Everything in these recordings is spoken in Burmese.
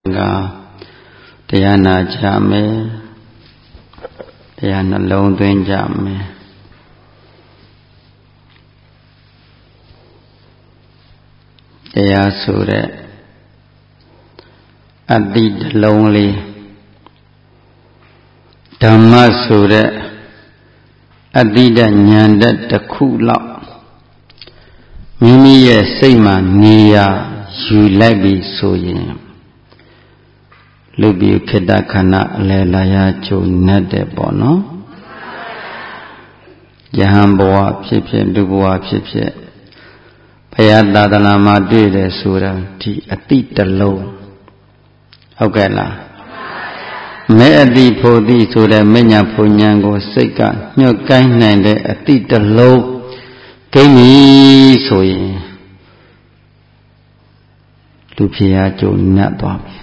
တရားနာကြမယ်တရားနှလုံးသွင်းကြမယ်တရားဆိုတဲ့အတ္တိတစ်လုံးလေးဓမ္မဆိုတဲ့အတ္တိတဉာဏ်တစ်ခုလောက်မိမိရဲ့စိတ်မှာနေရာယူလိုက်ပြီးဆိုရင်လူပြီးခေတ္တခဏအလယ်လာရကျုံနဲ့တဲ့ပေါ့နော်ယဟန်ဘဝဖြစ်ဖြစ်လူဘဝဖြစ်ဖြစ်ဘုရားသာသနာမှာတွေ့တယ်ဆိုတာဒီအတိတလုံးဟုတ်ကဲ့လားမဲအတိဖို့တိဆိုတဲ့မညာဖုန်ညာကိုစိတ်ကညှို့ကိုင်းနိုင်တဲ့အတိတလုံးကိန်းပြီဆိုရင်လူဖြစ်ရာကျုံနဲ့သွားပြီ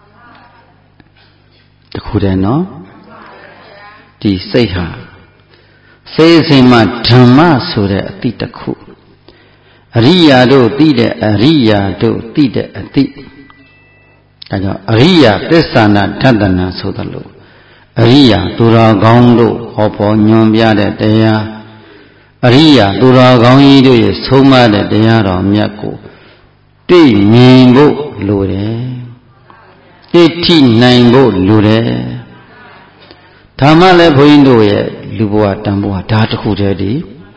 တခုတည်းနော်ဒီစိတ်ဟာစိတ်အစဉ်မှာဓမ္မဆိုတဲ့အတိတစ်ခုအရိယာတို့သိတဲ့အရိယာတို့သိတဲ့အတိဒါကြောင့်အရိယာသစ္စာနာဓတ္တနာဆိုသလိုအရိယာသူတော်ကောင်းတို့ဟောပေါ်ညွှန်ပြတဲ့တရားအရိယာသူတော်ကောင်းကြီးတို့ရဲ့ဆုံးမတဲ့တရားတော်မြတ်ကိုတွေ့မြင်ဖို့လိုတယ်သိထိနိုင်ဖို့လိုတယ်ဒါမှလည်းဘုန်းကြီးတို့ရဲ့လူဘဝတန်ဘဝဒါတစ်ခုတည်းဒီ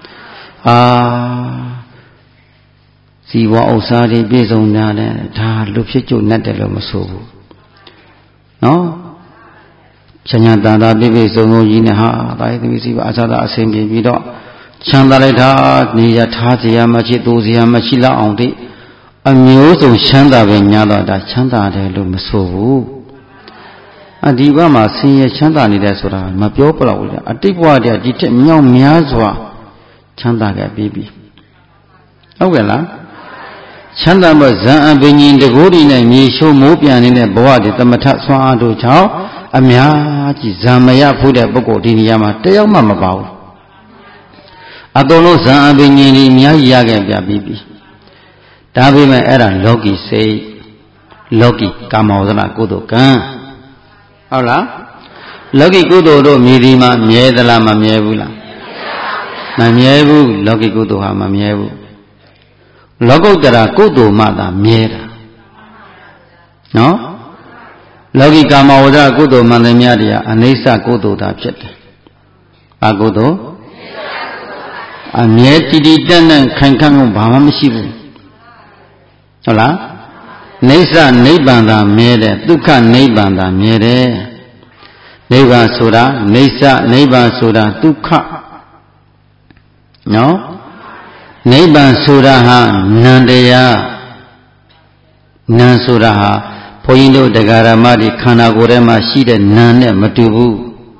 ဇီဝဥစ္စာတွေပြည့်စုံကြတယ်ဒါလူဖြစ်ကြုံနဲ့တယ်လို့မဆိုဘူးနော်ချမ်းသာတာပြည့်ပြည့်စုံစုံကြီးနဲ့ဟာဒါရသမီးစီပါအစားသာအဆင်ပြေပြီးတော့ချမ်းသာလိုက်တာနေရထားစရာမရှိသိုးစရာမရှိလောက်အောင်တိအမျိုးစုံချမ်းသာပဲညာတော့ဒါချမ်းသာတယ်လို့မဆိုဘူးဒီဘက်မှာဆင်းရဲချမ်းသာနေတယ်ဆိုတာမပြောပလောက်ဘူးအတိတ်ဘဝတည်းဒီထက်မြောက်များစွာချမ်းသာခဲ့ပြီးပြီဟုတ်ကဲ့လားချမ်းသာမဲ့ဇံအပင်ကြီးတကိုးဒီနဲ့မြေရှိုးမိုးပြန်နေတဲ့ဘဝဒီသမထဆွမ်းအားတို့ကြောင့်အများကြီးဇံမရဖို့တဲ့ပုဂ္ဂိုလ်ဒီနေရာမှာတယောက်မှမပါဘူးအကုန်လုံးဇံအပင်ကြီးအများကြီးရခဲ့ပြပြီးပြီဒါပေမဲ့အဲ့ဒါလောကီစိတ်လောကီကာမဝဇ္ဇနာကုသိုလ်ကံဟုတ်လားလောကီကုသိုလ်တို့မြည်ဒီမှာမြဲသလားမမြဲဘူးလားမမြဲဘူးလောကီကုသိုလ်ဟာမမြဲဘူးလောကုတ္တရာကုသိုလ်မှသာမြဲတာနော်လောကီကာမဝဇ္ဇကုသိုလ်မှန်သမျှတရားအနိစ္စကုသိုလ်သာဖြစ်တယ်ဘာကုသိုလ်အမြဲတည်တည်တတ်တတ်ခိုင်ခန့်မှုဘာမှမရှိဘူးဟုတ်လားနိစ္စနိဗ္ဗာန်သာမြဲတယ်ဒုက္ခနိဗ္ဗာန်သာမြဲတယ်နိဗ္ဗာန်ဆိုတာနိစ္စနိဗ္ဗာန်ဆိုတာဒုက္ခနော်နိဗ္ဗာန်ဆိုတာဟာနံတရားနံဆိုတာဟာဘုန်းကြီးတို့တရားဓမ္မတွေခန္ဓာကိုယ်ထဲမှာရှိတဲ့နံနဲ့မတူဘူး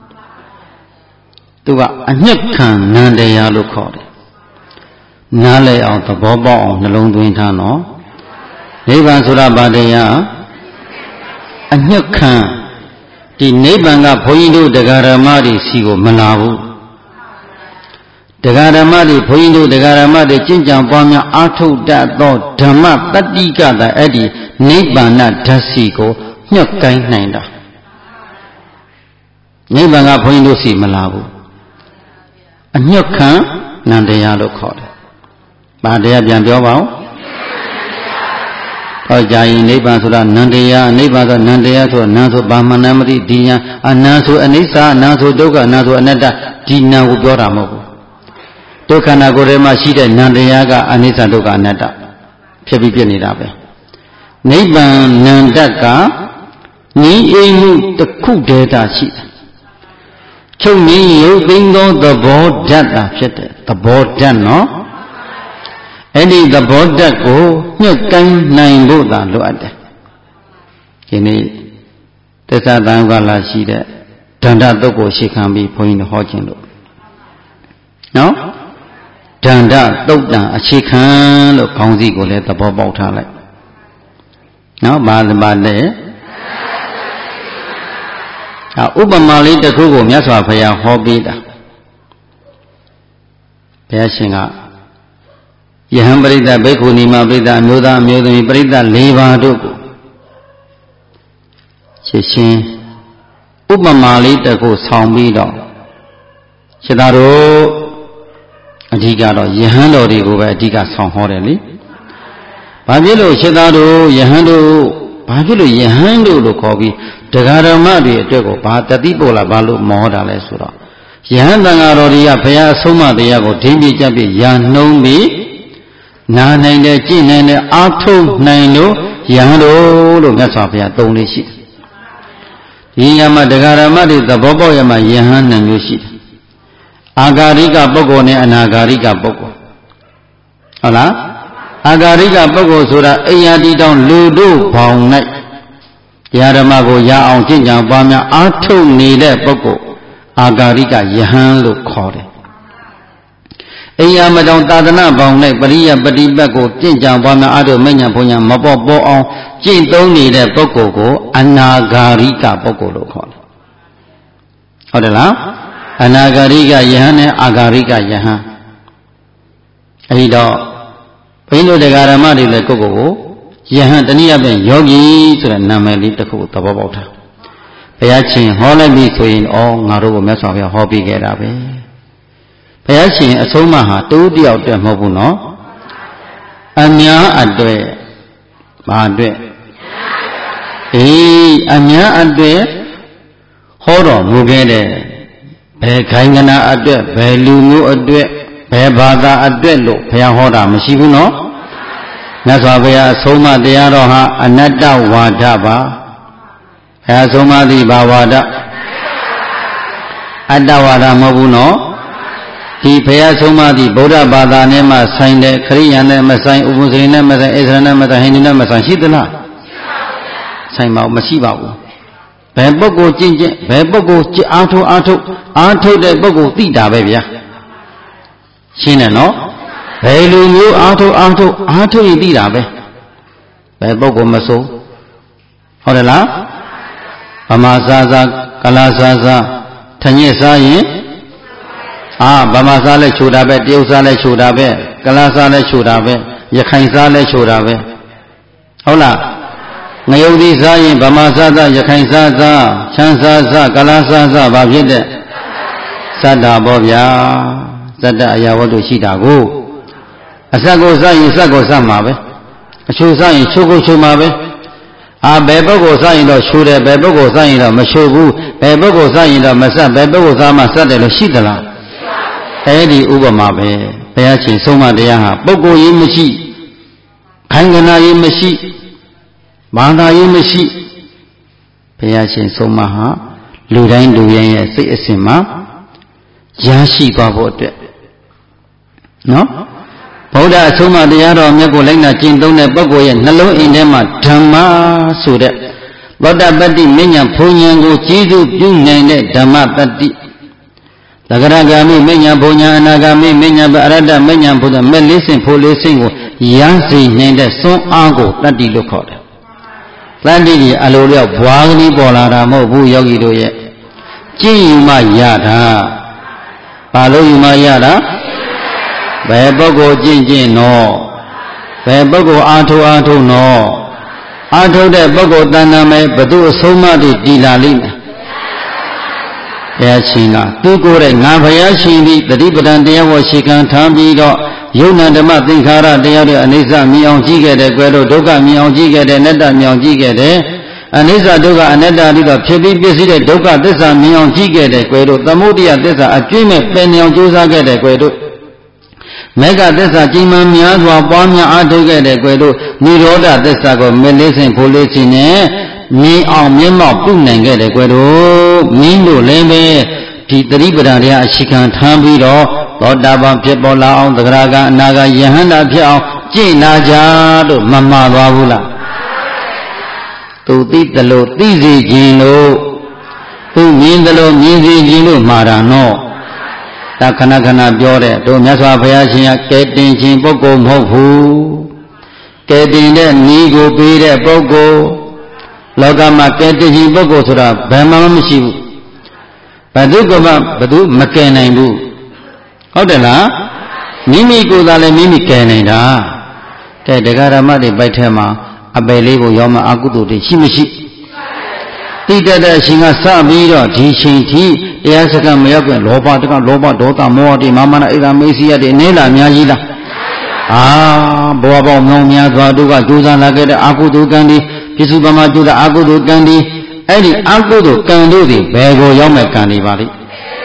သူကအညက်ခံနံတရားလို့ခေါ်တယ်နားလည်အောင်သဘောပေါက်အောင်နှလုံးသွင်းထားနော်နိဗ္ဗာန်ဆိုတာဘာတရားအညက်ခံဒီနိဗ္ဗာန်ကဘုန်းကြီးတို့တရားဓမ္မတွေစီကိုမလာဘူးတရားဓမ္မတွေဘုန်းကြီးတို့တရားဓမ္မတွေကျင့်ကြံပွားများအားထုတ်တတ်သောဓမ္မတတ္တိကသာအဲ့ဒီနိဗ္ဗာန်ဓာတ်စီကိုညှက်ကိုင်းနိုင်တာနိဗ္ဗာန်ကဘုန်းကြီးတို့စီမလာဘူးအညှက်ခံနံတရားလို့ခေါ်တယ်။ဘာတရားပြန်ပြောပါဦးဟောကြာရင်နိဗ္ဗာန်ဆိုတာနံတရားနိဗ္ဗာန်ဆိုနံတရားဆိုနံဆိုဘာမှန်မသိဒီညာအနံဆိုအနိစ္စအနံဆိုဒုက္ခအနံဆိုအနတ္တဒီနံကိုပြောတာမဟုတ်ဘူးဒုက္ခနာကိုယ်ထဲမှာရှိတဲ့နံတရားကအနိစ္စဒုက္ခအနတ္တဖြစ်ပြီးပြနေတာပဲနိဗ္ဗာန်နံတတ်ကငြိမ်းအေးမှုတစ်ခုတည်းသာရှိတယ်ချုပ်ငြိမ်းရုပ်သိမ်းသောသဘောဓာတ်သာဖြစ်တယ်သဘောဓာတ်နော်အဲ့ဒီသဘောဓာတ်ကိုညှက်ကိုင်းနိုင်ဖို့သာလိုအပ်တယ်ဒီနေ့သစ္စာတန်ခါလာရှိတဲ့ဒန္တတုတ်ကိုရှေ့ခံပြီးဘုန်းကြီးတို့ဟောခြင်းလို့နော်ဒန္တတုတ်တံအခြေခံလို့ခေါင်းစည်းကိုလည်းသဘောပေါက်ထားလိုက်နော်ဘာလဲဥပမာလေးတစ်ခုကိုမြတ်စွာဘုရားဟောပေးတာဘုရားရှင်ကယဟန်ပရိသတ်ဘိက္ခုနီမပရိသတ်အမျိုးသားအမျိုးသမီးပရိသတ်၄ပါးတို့ကိုချက်ချင်းဥပမာလေးတစ်ခုဆောင်ပြီးတော့ခြေသားတို့အဓိကတော့ယဟန်တော်တွေကိုပဲအဓိကဆောင်ဟောတယ်လေဘာဖြစ်လို့ခြေသားတို့ယဟန်တို့ဘာဖြစ်လို့ယဟန်တို့လို့ခေါ်ပြီးတရားဓမ္မတွေအတွက်ကိုဘာတတိပေါ်လာဘာလို့မောတာလဲဆိုတော့ယဟန်တန်ဃာတော်တွေကဘုရားအဆုံးအမတရားကိုဒင်းပြကြပြရာနှုံးပြီးနာနိုင်တယ်ကြည်နိုင်တယ်အားထုတ်နိုင်လို့ယဟန်တို့မြတ်စွာဘုရားသုံးလေးရှိဒီညမှာတရားဓမ္မတွေသဘောပေါက်ရမှာယဟန်နှစ်မျိုးရှိတယ်အာဂါရိကပုဂ္ဂိုလ်နဲ့အနာဂါရိကပုဂ္ဂိုလ်ဟုတ်လားအာဂါရိကပုဂ္ဂိုလ်ဆိုတာအိယာတိတောင်လူတို့ဘောင်၌တရားဓမ္မကိုရအောင်ကျင့်ကြံပွားများအားထုတ်နေတဲ့ပုဂ္ဂိုလ်အာဂါရိကယဟန်လို့ခေါ်တယ်အိယာမတောင်သာသနာဘောင်၌ပရိယပฏิပတ်ကိုကျင့်ကြံပွားများအားထုတ်မဉ္ဇဉ်ဘုံညာမပေါ်ပေါ်အောင်ကျင့်သုံးနေတဲ့ပုဂ္ဂိုလ်ကိုအနာဂါရိကပုဂ္ဂိုလ်လို့ခေါ်တယ်ဟုတ်တယ်လားအနာဂါရိကယဟန်နဲ့အာဂါရိကယဟန်အဲဒီတော့ဘိန်းတို့တရားဓမ္မတွေလည်းကိုယ့်ကိုယ်ယဟန်တနည်းအားဖြင့်ယောဂီဆိုတဲ့နာမည်လေးတစ်ခုသဘောပေါက်တာဘုရားရှင်ဟောလိုက်ပြီဆိုရင်ငါတို့ကိုမြတ်စွာဘုရားဟောပြီးခဲ့တာပဲဘုရားရှင်အဆုံးအမဟာတူတယောက်တည်းမဟုတ်ဘူးနော်အများအတွက်ဘာအတွက်အများအတွက်ဟောတော်မူခဲ့တဲ့ဘယ်ခိုင်ကနာအတွက်ဘယ်လူမျိုးအတွက်ဘယ်ဘာသာအတွက်လို့ဘုရားဟောတာမရှိဘူးနော်မြတ်စွာဘုရားအဆုံးအမတရားတော်ဟာအနတ္တဝါဒပါဘုရားအဆုံးအမသည်ဘာဝါဒအတ္တဝါဒမဟုတ်ဘူးနော်ဒီဘုရားဆုံးမသည်ဗုဒ္ဓဘာသာနဲ့မှဆိုင်တဲ့ခရိယာနဲ့မဆိုင်ဥပ္ပဇ္ဇိနဲ့မဆိုင်ဣသရနဲ့မဆိုင်ဟိန္ဒူနဲ့မဆိုင်ရှိသလားဆိုင်ပါမရှိပါဘူးဘယ်ပုဂ္ဂိုလ်ကျင့်ဘယ်ပုဂ္ဂိုလ်အားထုတ်တဲ့ပုဂ္ဂိုလ်သိတာပဲဗျာရှင်းတယ်နော်ဘယ်လူမျိုးအားထုတ်ရင်သိတာပဲဘယ်ပုဂ္ဂိုလ်မဆိုဟုတ်တယ်လားဗမာစားကလာစားထညစ်စားရင်ဗမာစားလဲချိုတာပဲတရုတ်စားလဲချိုတာပဲကလာစားလဲချိုတာပဲရခိုင်စားလဲချိုတာပဲဟုတ်လားငရုတ်သီးစားရင်ဗမာစားရခိုင်စားချမ်းစားကလာစားဘာဖြစ်တဲ့စတ္တာပေါ့ဗျာစတ္တအရာဝတ္ထုရှိတာကိုအစက်ကိုစားရင်စက်ကိုစားမှာပဲအချိုစားရင်ချိုကိုချိုမှာပဲဘယ်ပုဂ္ဂိုလ်စားရင်တော့ချိုတယ်ဘယ်ပုဂ္ဂိုလ်စားရင်တော့မချိုဘူးဘယ်ပုဂ္ဂိုလ်စားရင်တော့မဆက်ဘယ်ပုဂ္ဂိုလ်စားမှဆက်တယ်လို့ရှိသလားအဲဒီဥပမာပဲဘုရားရှင်ဆုံးမတရားဟာပုဂ္ဂိုလ်ရေးမရှိခိုင်ကနာရေးမရှိဘာသာရေးမရှိဘုရားရှင်ဆုံးမဟာလူတိုင်းလူရဲ့စိတ်အစဉ်မှာရရှိသွားဖို့အတွက်နော်ဗုဒ္ဓအဆုံးအမတရားတော်မြတ်ကိုလိုက်နာကျင့်သုံးတဲ့ပုဂ္ဂိုလ်ရဲ့နှလုံးအိမ်ထဲမှာဓမ္မဆိုတဲ့သောတပတ္တိမဉ္ဇဉ်ဘုံဉဏ်ကိုကျေးဇူးပြုနိုင်တဲ့ဓမ္မတတ္တိသဂရဂာမိမဉ္ဇဉ်ဘုံဉဏ်အနာဂာမိမဉ္ဇဉ်အရတ္တမဉ္ဇဉ်ဘုဒ္ဓမဲ့လေးစင်ဖို့လေးစင်ကိုရမ်းစေနိုင်တဲ့စွမ်းအားကိုတတ္တိလို့ခေါ်တယ်တတ္တိကြီးအလိုလျောက်ဘွားကလေးပေါ်လာတာမဟုတ်ဘူးယောဂီတို့ရဲ့ကျင့်ယူမှရတာဘာလို့ယူမှရတာဘယ်ပုဂ္ဂိုလ်ကျင့်နော်ဘယ်ပုဂ္ဂိုလ်အားထုတ်နော်အားထုတ်တဲ့ပုဂ္ဂိုလ်တဏ္ဍာမယ်ဘသူအဆုံးမတွေတည်လာလိမ့်မယ်ဘုရားရှင်ကသူကိုယ်တိုင်ငါဘုရားရှင်သည်တတိပဒံတရားဝရှိခံထားပြီးတော့ယုံနာဓမ္မသင်္ခါရတရားတွေအနိစ္စမြင်အောင်ကြည့်ခဲ့တဲ့ကွယ်တို့ဒုက္ခမြင်အောင်ကြည့်ခဲ့တဲ့အနတ္တမြင်အောင်ကြည့်ခဲ့တဲ့အနိစ္စဒုက္ခအနတ္တတိတော့ဖြစ်ပြီးပြည့်စည်တဲ့ဒုက္ခသစ္စာမြင်အောင်ကြည့်ခဲ့တဲ့ကွယ်တို့သမုဒိယသစ္စာအကျဉ်းမဲ့ပင်အောင်ကြိုးစားခဲ့တဲ့ကွယ်တို့မေဃသစ္စာကြီးမှန်များစွာပွားများအားထုတ်ခဲ့တဲ့ကွယ်တို့និရောဓသစ္စာကိုမလေးစင်ဖို့လေးစင်နဲ့မြင်အောင်မျက်မှောက်ပြုနိုင်ခဲ့တဲ့ကွယ်တို့မင်းတို့လည်းပဲဒီတတိပဒံတရားအရှိခံထားပြီးတော့သောတာပန်ဖြစ်ပေါ်လာအောင်သဂရကအနာဂယဟန္တာဖြစ်အောင်ကျင့်နာကြလို့မမှားသွားဘူးလားသူသိတယ်လို့သိစေခြင်းလို့သူမြင်တယ်လို့မြင်စေခြင်းလို့မှားတာနော်ဒါခဏခဏပြောတဲ့တို့မြတ်စွာဘုရားရှင်ကကဲတင်ခြင်းပုဂ္ဂိုလ်မဟုတ်ဘူးကဲတင်တဲ့ဤကိုပေးတဲ့ပုဂ္ဂိုလ်လောကမှာကဲတင်ခြင်းပုဂ္ဂိုလ်ဆိုတာဘယ်မှမရှိဘူးဘသူကမှဘသူမကယ်နိုင်ဘူးဟုတ်တယ်လားမိမိကိုယ်သာလည်းမိမိကယ်နိုင်တာကဲတရားဓမ္မတွေပိုက်ထဲမှာအပယ်လေးကိုရောမအကုသိုလ်တွေရှိမရှိတဲ့ရှင်ကစပြီးတော့ဒီချိန်ထိတရားစခန်းမရောက်ခင်လောဘတကလောဘဒေါသမောဟတွေမာမနာဣဒာမေစီယတွေနဲလာအများကြီးလားဘဝပေါင်းမြောင်များစွာတို့ကကြိုးစားလာခဲ့တဲ့အာဟုတုကံဒီပြစ္ဆုပမကျူတာအာဟုတုကံဒီအဲ့ဒီအာဟုတုကံတို့သည်ဘယ်ကိုရောက်မဲ့ကံတွေပါလိမ့်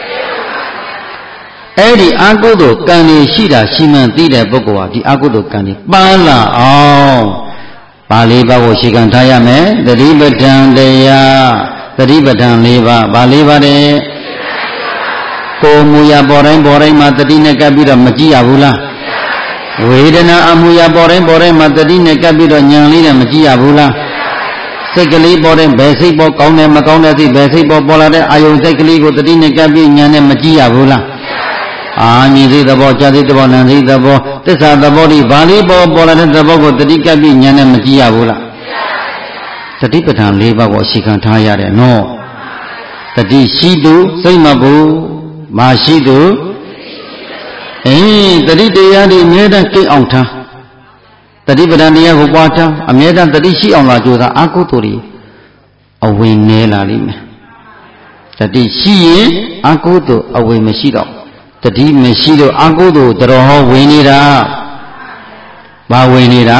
အဲ့ဒီအာဟုတုကံတွေရှိတာရှိမှန်သိတဲ့ပုဂ္ဂိုလ်ဟာဒီအာဟုတုကံတွေပန်းလာအောင်ပါဠိဘကိုရှိခံထားရမယ်သတိပဋ္ဌာန်တရားသတိပဋ္ဌာန်၄ပါးပါဠိပါတဲ့ကိုမူရပေါ်တိုင်းမှာသတိနဲ့ကပ်ပြီးတော့မကြည့်ရဘူးလားဝေဒနာအမူအရာပေါ်တိုင်းမှာတတိနဲ့ကပ်ပြီးတော့ဉာဏ်လေးနဲ့မကြည့်ရဘူးလားစိတ်ကလေးပေါ်တိုင်းဘယ်စိတ်ပေါ်ကောင်းတယ်မကောင်းတဲ့စိတ်ဘယ်စိတ်ပေါ်လာတဲ့အာယုံစိတ်ကလေးကိုတတိနဲ့ကပ်ပြီးဉာဏ်နဲ့မကြည့်ရဘူးလားမြင်စိတ်သဘောကြားစိတ်သဘောနာစိတ်သဘောသစ္စာသဘောဒီဘာလေးပေါ်လာတဲ့သဘောကိုတတိကပ်ပြီးဉာဏ်နဲ့မကြည့်ရဘူးလားတတိပဋ္ဌာန်၄ပါးကိုအရှိခံထားရတယ်နော်တတိရှိသူစိတ်မဘူးမရှိသူတတိတရားတွေအမြဲတမ်းကိတ်အောင်ထားတတိပဋ္ဌာန်တရားကိုပွားထားအမြဲတမ်းတတိရှိအောင်လာကြိုးစားအာကုသိုလ်တွေအဝိနေလာလိမ့်မယ်တတိရှိရင်အာကုသိုလ်အဝိမရှိတော့တတိမရှိတော့အာကုသိုလ်တော်ဟောဝင်နေတာဘာဝင်နေတာ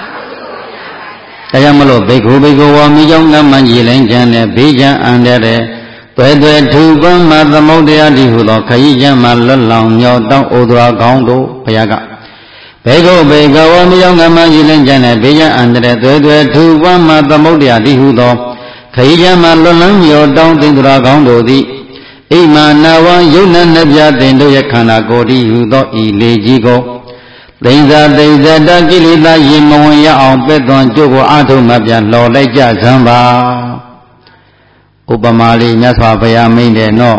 တရားမလို့ဘေကုဝါမိကြောင့်ငမ်းမှန်ကြည်လိုင်းကြံတဲ့ဘေးချမ်းအန္တရာယ်သွဲထူပန်းမှာသမုဒ္ဒရာတိဟုသောခရီးချမ်းမှာလွတ်လောင်မြောက်တောင်းဩဒရာကောင်းတို့ဘုရားကဘေကုဝါမိကြောင့်ငမ်းမှန်ကြည်လိုင်းကြံတဲ့ဘေးချမ်းအန္တရာယ်သွဲထူပန်းမှာသမုဒ္ဒရာတိဟုသောခရီးချမ်းမှာလွတ်လောင်မြောက်တောင်းသိန္ဒရာကောင်းတို့သည်အိမာနာဝံယုံနာနှပြတင်တို့ရဲ့ခန္ဓာကိုယ်တည်းဟုသောဤလေကြီးကိုသိဉ္ဇာတကိလေသာရေမဝင်ရအောင်ပဲ့သွန်ကြိုးကိုအာထုံမပြလော်လိုက်ကြစမ်းပါဥပမာလေးမြတ်စွာဘုရားမိန့်တယ်နော်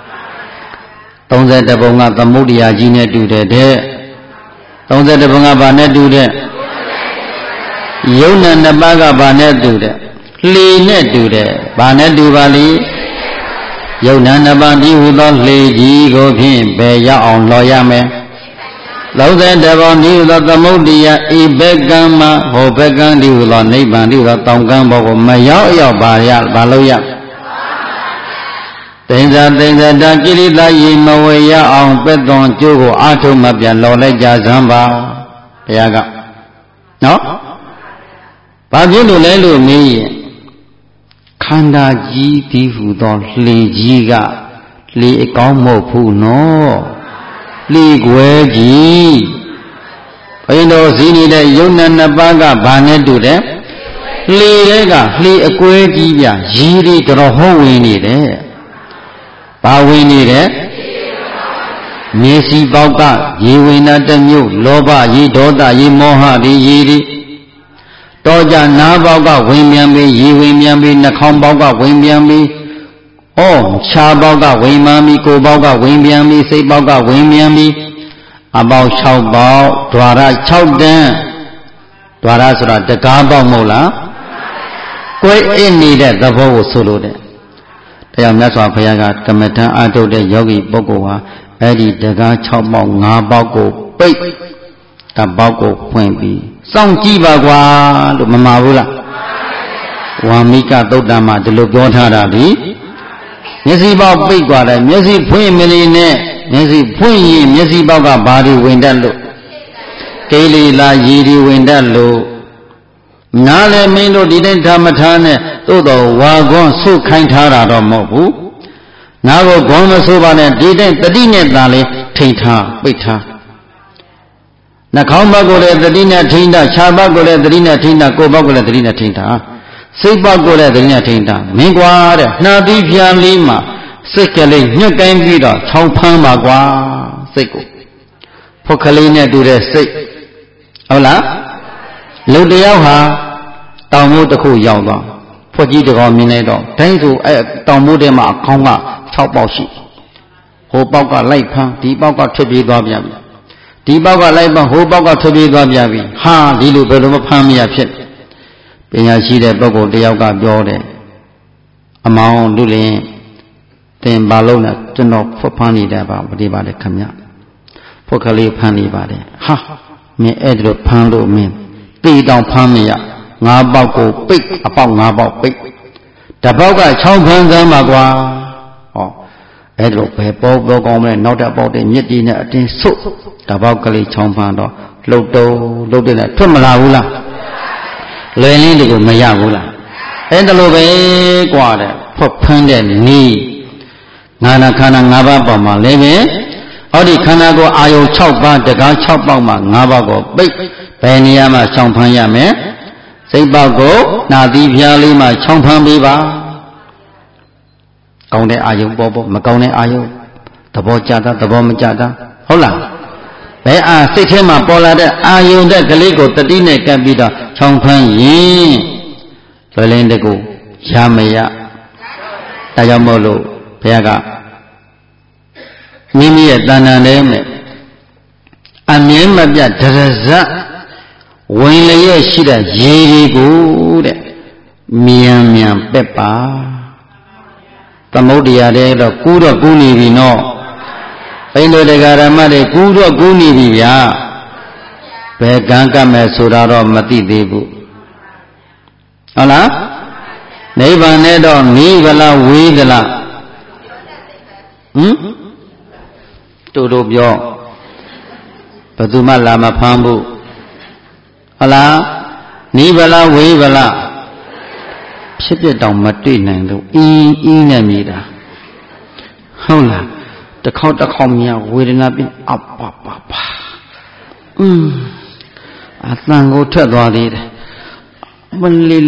31ပုံကသမုဒ္ဒရာကြီးနဲ့တူတယ်တဲ့31ပုံကဘာနဲ့တူတဲ့ယုံနာနှစ်ပါးကဘာနဲ့တူတဲ့လှေနဲ့တူတယ်ဘာနဲ့တူပါလိယုံနာနှစ်ပါးဒီဟုသောလှေကြီးကိုဖြင့်ဘယ်ရောက်အောင်လော်ရမယ်31ပုံဒီဟုသောသမုဒ္ဒရာဤဘက်ကံမှာဟောဘက်ကံဒီဟုသောနိဗ္ဗာန်ဒီဟုသောတောင်ကံဘောကိုမရောက်ပါလို့ရသိဉ္ဇာတကိရိတာရေမဝေရအောင်ပဲ့သွန်ကြိုးကိုအာထုံမပြလော်လိုက်ကြစမ်းပါဘုရားကနော်ဘာဖြစ်လို့လဲလို့မေးရင်ခန္ဓာကြီးဒီဟုသောလှေကြီးကလှေအကောင်းမဟုတ်ဘူးနော်လှေခွဲကြီးဘုရင်တော်ဇီးနေတဲ့ယုံနာနှစ်ပါးကဘာနဲ့တူတယ်လှေတွေကလှေအကွဲကြီးပြရေတွေတော်ဟောဝင်နေတယ်ဘာဝင်နေတယ်မျက်စိပေါက်ကရေဝင်တာတစ်မျိုးလောဘရေဒေါသရေမောဟတွေရေတွေတောကြနားပေါက်ကဝင်ပြန်ပြီးရေဝင်ပြန်ပြီးနှာခေါင်းပေါက်ကဝင်ပြန်ပြီးခြားပေါက်ကဝင်မှန်ပြီးကိုယ်ပေါက်ကဝင်ပြန်ပြီးစိတ်ပေါက်ကဝင်ပြန်ပြီးအပေါက်6ပေါက်ဓွာရ6တန်းဓွာရဆိုတာတကားပေါက်မဟုတ်လားကိုယ်အိနေတဲ့သဘောကိုဆိုလို့တဲ့တရားမြတ်စွာဘုရားကကမ္မထံအာထုတ်တဲ့ယောဂီပုဂ္ဂိုလ်ဟာအဲ့ဒီတကား6ပေါက်5ပေါက်ကိုပိတ်တပေါက်ကိုဖွင့်ပြီးစောင့်ကြည့်ပါကွာလို့မမှာဘူးလားဝါမိကသုတ်တံမှာဒီလိုပြောထားတာဒီမျက်စိပေါက်ပိတ်သွားတယ်မျက်စိဖွင့်မနေနဲ့မျက်စိဖွင့်ရင်မျက်စိပေါက်ကဘာတွေဝင်တတ်လို့ကိလေသာရည်တွေဝင်တတ်လို့နားလည်းမင်းတို့ဒီတိုင်းထားမထားနဲ့သို့တော်ဝါကွန်းဆုခိုင်းထားတာတော့မဟုတ်ဘူးနားကိုဂွန်းမဆိုးပါနဲ့ဒီတိုင်းတတိနဲ့သာလေးထိန်ထားပိတ်ထားနှာခေါင်းဘက်ကိုလည်းတတိနဲ့ထိန်ထားခြားဘက်ကိုလည်းတတိနဲ့ထိန်ထားကိုယ်ဘက်ကိုလည်းတတိနဲ့ထိန်ထားစိတ်ဘက်ကိုလည်းတတိနဲ့ထိန်ထားမင်းကွာတဲ့နှာသီးဖြာလေးမှာစိတ်ကလေးညှက်ကိုင်းပြီးတော့ချောင်းဖမ်းပါကွာစိတ်ကိုဖုတ်ကလေးနဲ့တူတဲ့စိတ်ဟုတ်လားလူတယောက်ဟာတောင်မိုးတစ်ခုရောက်သွားဖွက်ကြီးတကောင်မြင်လိုက်တော့တိုင်းဆိုတောင်မိုးထဲမှာအခေါင်းက6ပေါက်ရှိဟိုပေါက်ကလိုက်ဖမ်းဒီပေါက်ကထွက်ပြေးသွားပြန်ပြီဒီပေါက်ကလိုက်ဖမ်းဟိုပေါက်ကထွက်ပြေးသွားပြန်ပြီဟာဒီလိုဘယ်လိုမဖမ်းမရဖြစ်ပညာရှိတဲ့ပုဂ္ဂိုလ်တယောက်ကပြောတယ်အမောင်လူလင်းသင်ဘာလို့လဲကျွန်တော်ဖွက်ဖမ်းနေတဲ့ပါဒီပါလေခမဖွက်ကလေးဖမ်းနေပါတယ်ဟာမင်းအဲ့ဒါလိုဖမ်းလို့မင်းတေးတောင်ဖမ်းမရ5ပေါက်ကိုပိတ်အပေါက်5ပေါက်ပိတ်တပေါက်က6ဖန်းစမ်းပါကွာဟောအဲ့ဒါဘယ်ပေါကောင်းမလဲနောက်တစ်ပေါက်တည်းမြစ်တီနဲ့အတင်းဆုတ်တပေါက်ကလေး6ဖန်းတော့လှုပ်တဲ့နဲ့ထွက်မလာဘူးလားလွယ်လင်းတွေကိုမရဘူးလားအဲ့ဒါလိုပဲကွာတဲ့ဖွတ်ဖန်းတဲ့နီးငါနာခန္ဓာ5ပါးပေါ်မှာလည်းပဲအော်ဒီခန္ဓာကိုအာယုံ6ပါးတကား6ပေါက်မှာ5ပါးကိုပိတ်ဘယ်နေရာမှာရှောင်ဖန်းရမယ်စိတ်ပေါက်ကိုနာသီးဖျားလေးမှာရှောင်ဖန်းပေးပါကောင်းတဲ့အာယုံပေါ်မကောင်းတဲ့အာယုံသဘောကျတာသဘောမကျတာဟုတ်လားဘယ်အားစိတ်ထဲမှာပေါ်လာတဲ့အာယုံတဲ့ကလေးကိုတတိနဲ့ကပ်ပြီးတော့ရှောင်ဖန်းရင်လွယ်လင်းတဲ့ကိုရမရဒါကြောင့်မို့လို့ဘုရားကမိမိရဲ့တဏ္ဍာလေးနဲ့အမြဲမပြတ်ဒရဇဝင်လျက်ရှိတဲ့ရေတွေကိုတဲ့မြန်ပက်ပါသမုဒ္ဒရာတဲ့တော့ကူးတော့ကူးနေပြီနော်ဘိန္ဒုတရားဓမ္မတွေကူးတော့ကူးနေပြီဗျာဘယ်ကံကမဲ့ဆိုတာတော့မသိသေးဘူးဟုတ်လားနိဗ္ဗာန်နဲ့တော့နီးဗလားဝေးသလားတို့ပြောဘယ်သူမှလာမဖမ်းဘူးဟုတ်လားနီးဗလားဝေးဗလားဖြစ်ပြတောင်မတွေ့နိုင်လို့အင်းနဲ့မြည်တာဟုတ်လားတစ်ခေါက်မြဝေဒနာပြအပပအသံကိုထွက်သွားသေးတယ်မလေး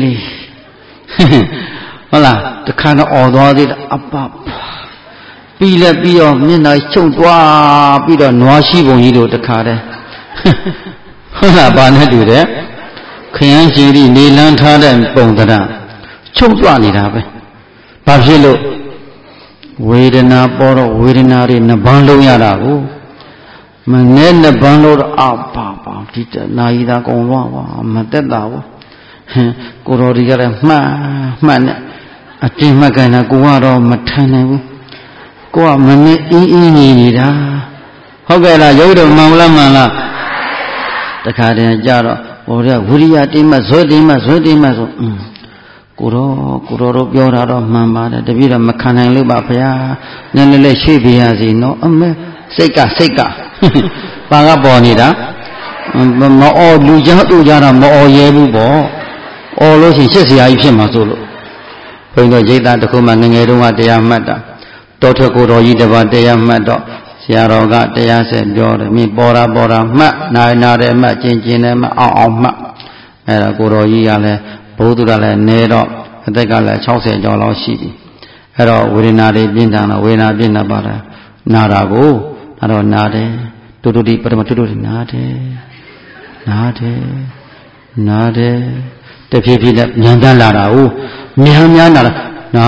ဟုတ်လားတခါတော့អော်သွားသေးတယ်အပပြီးလက်ပြီးတော့မျက်နှာချုပ်သွားပြီးတော့နွားရှိပုံကြီးတို့တခါတည်းဟုတ်လားဘာနဲ့တူတယ်ခရမ်းရှင်ကြီးနေလန်းထားတဲ့ပုံသဏ္ဍာန်ချုပ်သွားနေတာပဲဘာဖြစ်လို့ဝေဒနာပေါ်တော့ဝေဒနာတွေနှစ်ပန်းလုံးရတာကိုမနဲ့နှစ်ပန်းလို့တော့အပါဒီတနာယီသာကုံသွားပါမတက်တာဘူးကိုတော်ဒီကလည်းမှန်နဲ့အတင်းမှတ်ကန်တာကိုကတော့မထမ်းနိုင်ဘူးကိုကမနဲ့အင်းနေတာဟုတ်ကဲ့လားရုပ်တော့မှန်လားတခါတည်းကြတော့ဟိုတဲ့ဝိရိယတိမဇွဲတိမဆိုကိုတော်တို့ပြောတာတော့မှန်ပါတယ်တပည့်တော့မခံနိုင်လို့ပါဗျာနည်းနည်းလေးရွှေ့ပြရစီနော်အမေစိတ်ကပါကပေါ်နေတာမအော်လူကြားတို့ကြတော့မအော်ရဲဘူးပေါ့အော်လို့ရှိရင်ရှစ်ဆရာကြီးဖြစ်မှာဆိုလို့ဘုန်းကြီးရိတ်သားတစ်ခုမှငငယ်တုန်းကတရားမှတ်တာတောထွက်ကိုတော်ကြီးတစ်ပါးတရားမှတ်တော့ဆရာတော်ကတရားဆက်ပြောတယ်မင်းပေါ်တာမှတ်နာတယ်မှတ်ကျင်တယ်မှတ်အောင်မှတ်အဲ့ဒါကိုတော်ကြီးကလည်းဘုသူကလည်းနေတော့အသက်ကလည်း60ကျော်လောက်ရှိပြီအဲ့တော့ဝေဒနာတွေပြင်းထန်တော့ဝေဒနာပြင်းတတ်ပါတယ်နာတာကိုအဲ့တော့နာတယ်တူဒီပထမတူဒီနာတယ်တဖြည်းဖြည်းနဲ့ညံတန်းလာတာကိုများနာတာနာ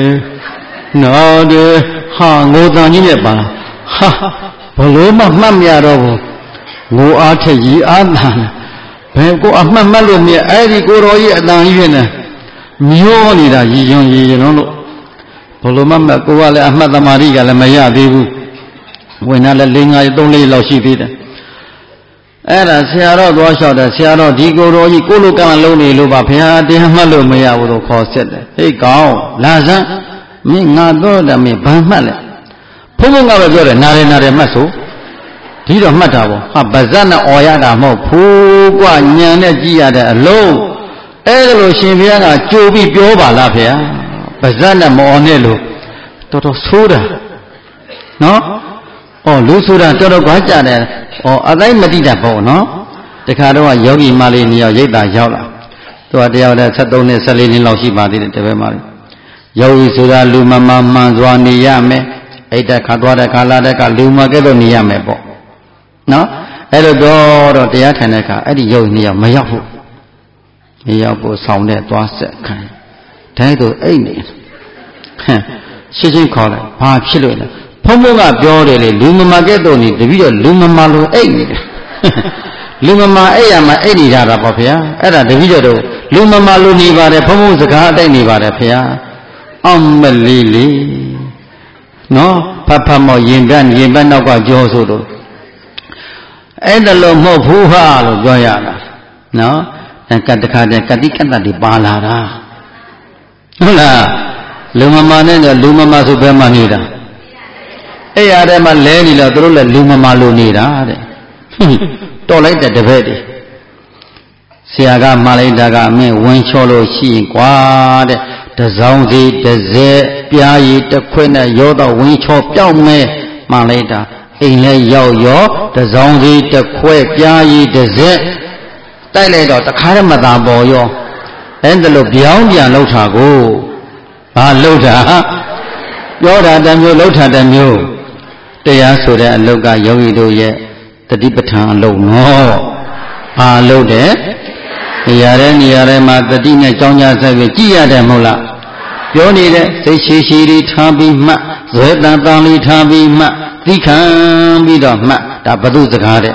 တယ်ဟာငိုတန်ကြီးနဲ့ပါဟာဘလို့မှမှတ်မရတော့ဘူးငိုအားထက်ရီအားသာဘယ်ကိုအမှတ်လို့မြဲအဲ့ဒီကိုတော်ကြီးအတန်ကြီးဖြစ်နေမျောနေတာရည်ရွံလို့ဘလို့မှကိုကလည်းအမှတ်သမာဓိကလည်းမရသေးဘူးဝင်လာလည်း3 4လောက်ရှိသေးတယ်အဲ့ဒါဆရာတော်သွားလျှောက်တယ်ဆရာတော်ဒီကိုတော်ကြီးကိုလိုကံလုံးနေလို့ပါဘုရားတရားမှတ်လို့မရဘူးလို့ခေါ်ဆက်တယ်ဟေးကောင်းလာစမ်းမင်းငါတော့တယ်မင်းဘာမှတ်လဲဘုန်းဘုန်းကပဲပြောတယ်နာတယ်မှတ်ဆိုဒီတော့မှတ်တာပေါ့ဟာပါဇက်နဲ့អော်ရတာမဟုတ်ဘူးကွညံနဲ့ကြည်ရတဲ့အလုံးအဲ့ဒါလို့ရှင်ဘုရားကကြိုပြီးပြောပါလားဖေ။ပါဇက်နဲ့မអော်နဲ့လို့တော်တော်ဆိုးတာနော်။လူဆိုတာတော်တော်ကြွားကြတယ်။အတိုင်းမတိတတ်ပေါ့နော်။တခါတော့ယောဂီမလေး2ယောက်ရိတ်တာရောက်လာ။သူကတယောက်တည်း73နှစ်14နှစ်လောက်ရှိပါသေးတယ်တပည့်မလေး။ယောဂီဆိုတာလူမမှန်စွာနေရမယ်။အဲ့တက်ခါသွားတဲ့ခါလာတဲ့ခါလူမကဲ့သို့နေရမယ်ပေါ့။နော်အဲ့လိုတော့တရားထိုင်တဲ့အခါအဲ့ဒီယောဂီ2ယောက်မရောက်ဘူးမရောက်ဘူးဆောင်းတဲ့သွားဆက်ခံတိုင်းတို့အိတ်နေရှင်းခေါ်တယ်ဘာဖြစ်လို့လဲဖုံးဖုံးကပြောတယ်လေလူမမာကဲ့သို့နေတပည့်တော့လူမမာလို့အိတ်နေတယ်လူမမာအိတ်ရမှာအိတ်နေကြတာပေါ့ဗျာအဲ့ဒါတပည့်တို့လူမမာလို့နေပါတယ်ဖုံးဖုံးစကားအတိုက်နေပါတယ်ဗျာအောင်မလေးနော်ဖတ်မောရင်ပန်းနောက်ကကြောဆိုတော့အဲ့ဒါလို့မဟုတ်ဘူးဟာလို့ပြောရတာနော်ကတ္တခါတည်းကတိကတ္တတွေပါလာတာဟုတ်လားလူမမာနဲ့လူမမာဆိုဘယ်မှာနေတာအဲ့ရတဲ့မှာလဲနေတော့သူတို့လည်းလူမမာလို့နေတာတဲ့တော်လိုက်တဲ့တပည့်တွေဆရာကမှာလိုက်တာကအမင်းဝင်ချောလို့ရှိရင်ကွာတဲ့တစောင်းစီတစ်စက်ပြားရည်တစ်ခွက်နဲ့ရောတော့ဝင်ချောပြောက်မဲမှာလိုက်တာအိမ်လဲရောက်ရောတစောင်းစီတစ်ခွက်ပြားရည်တစ်စက်တိုက်လိုက်တော့တခါတည်းမသာပေါ်ရောအဲ့ဒါလို့ပြောင်းပြန်လှုပ်တာကိုဘာလှုပ်တာပြောတာတစ်မျိုးလှုပ်တာတစ်မျိုးတရားဆိုတဲ့အလုတ်ကယောဂီတို့ရဲ့တတိပဋ္ဌာန်အလုပ်နော်ဘာလုပ်တယ်နေရာထဲမှာတတိနဲ့ကြောင်းကြဆက်ပြီးကြည်ရတယ်မဟုတ်လားပြောနေတဲ့စိတ်ရှိရှိလေးထားပြီးမှတ်ဇွဲတန်တန်လေးထားပြီးမှတ်သိခံပြီးတော့မှတ်ဒါဘု து စကားတဲ့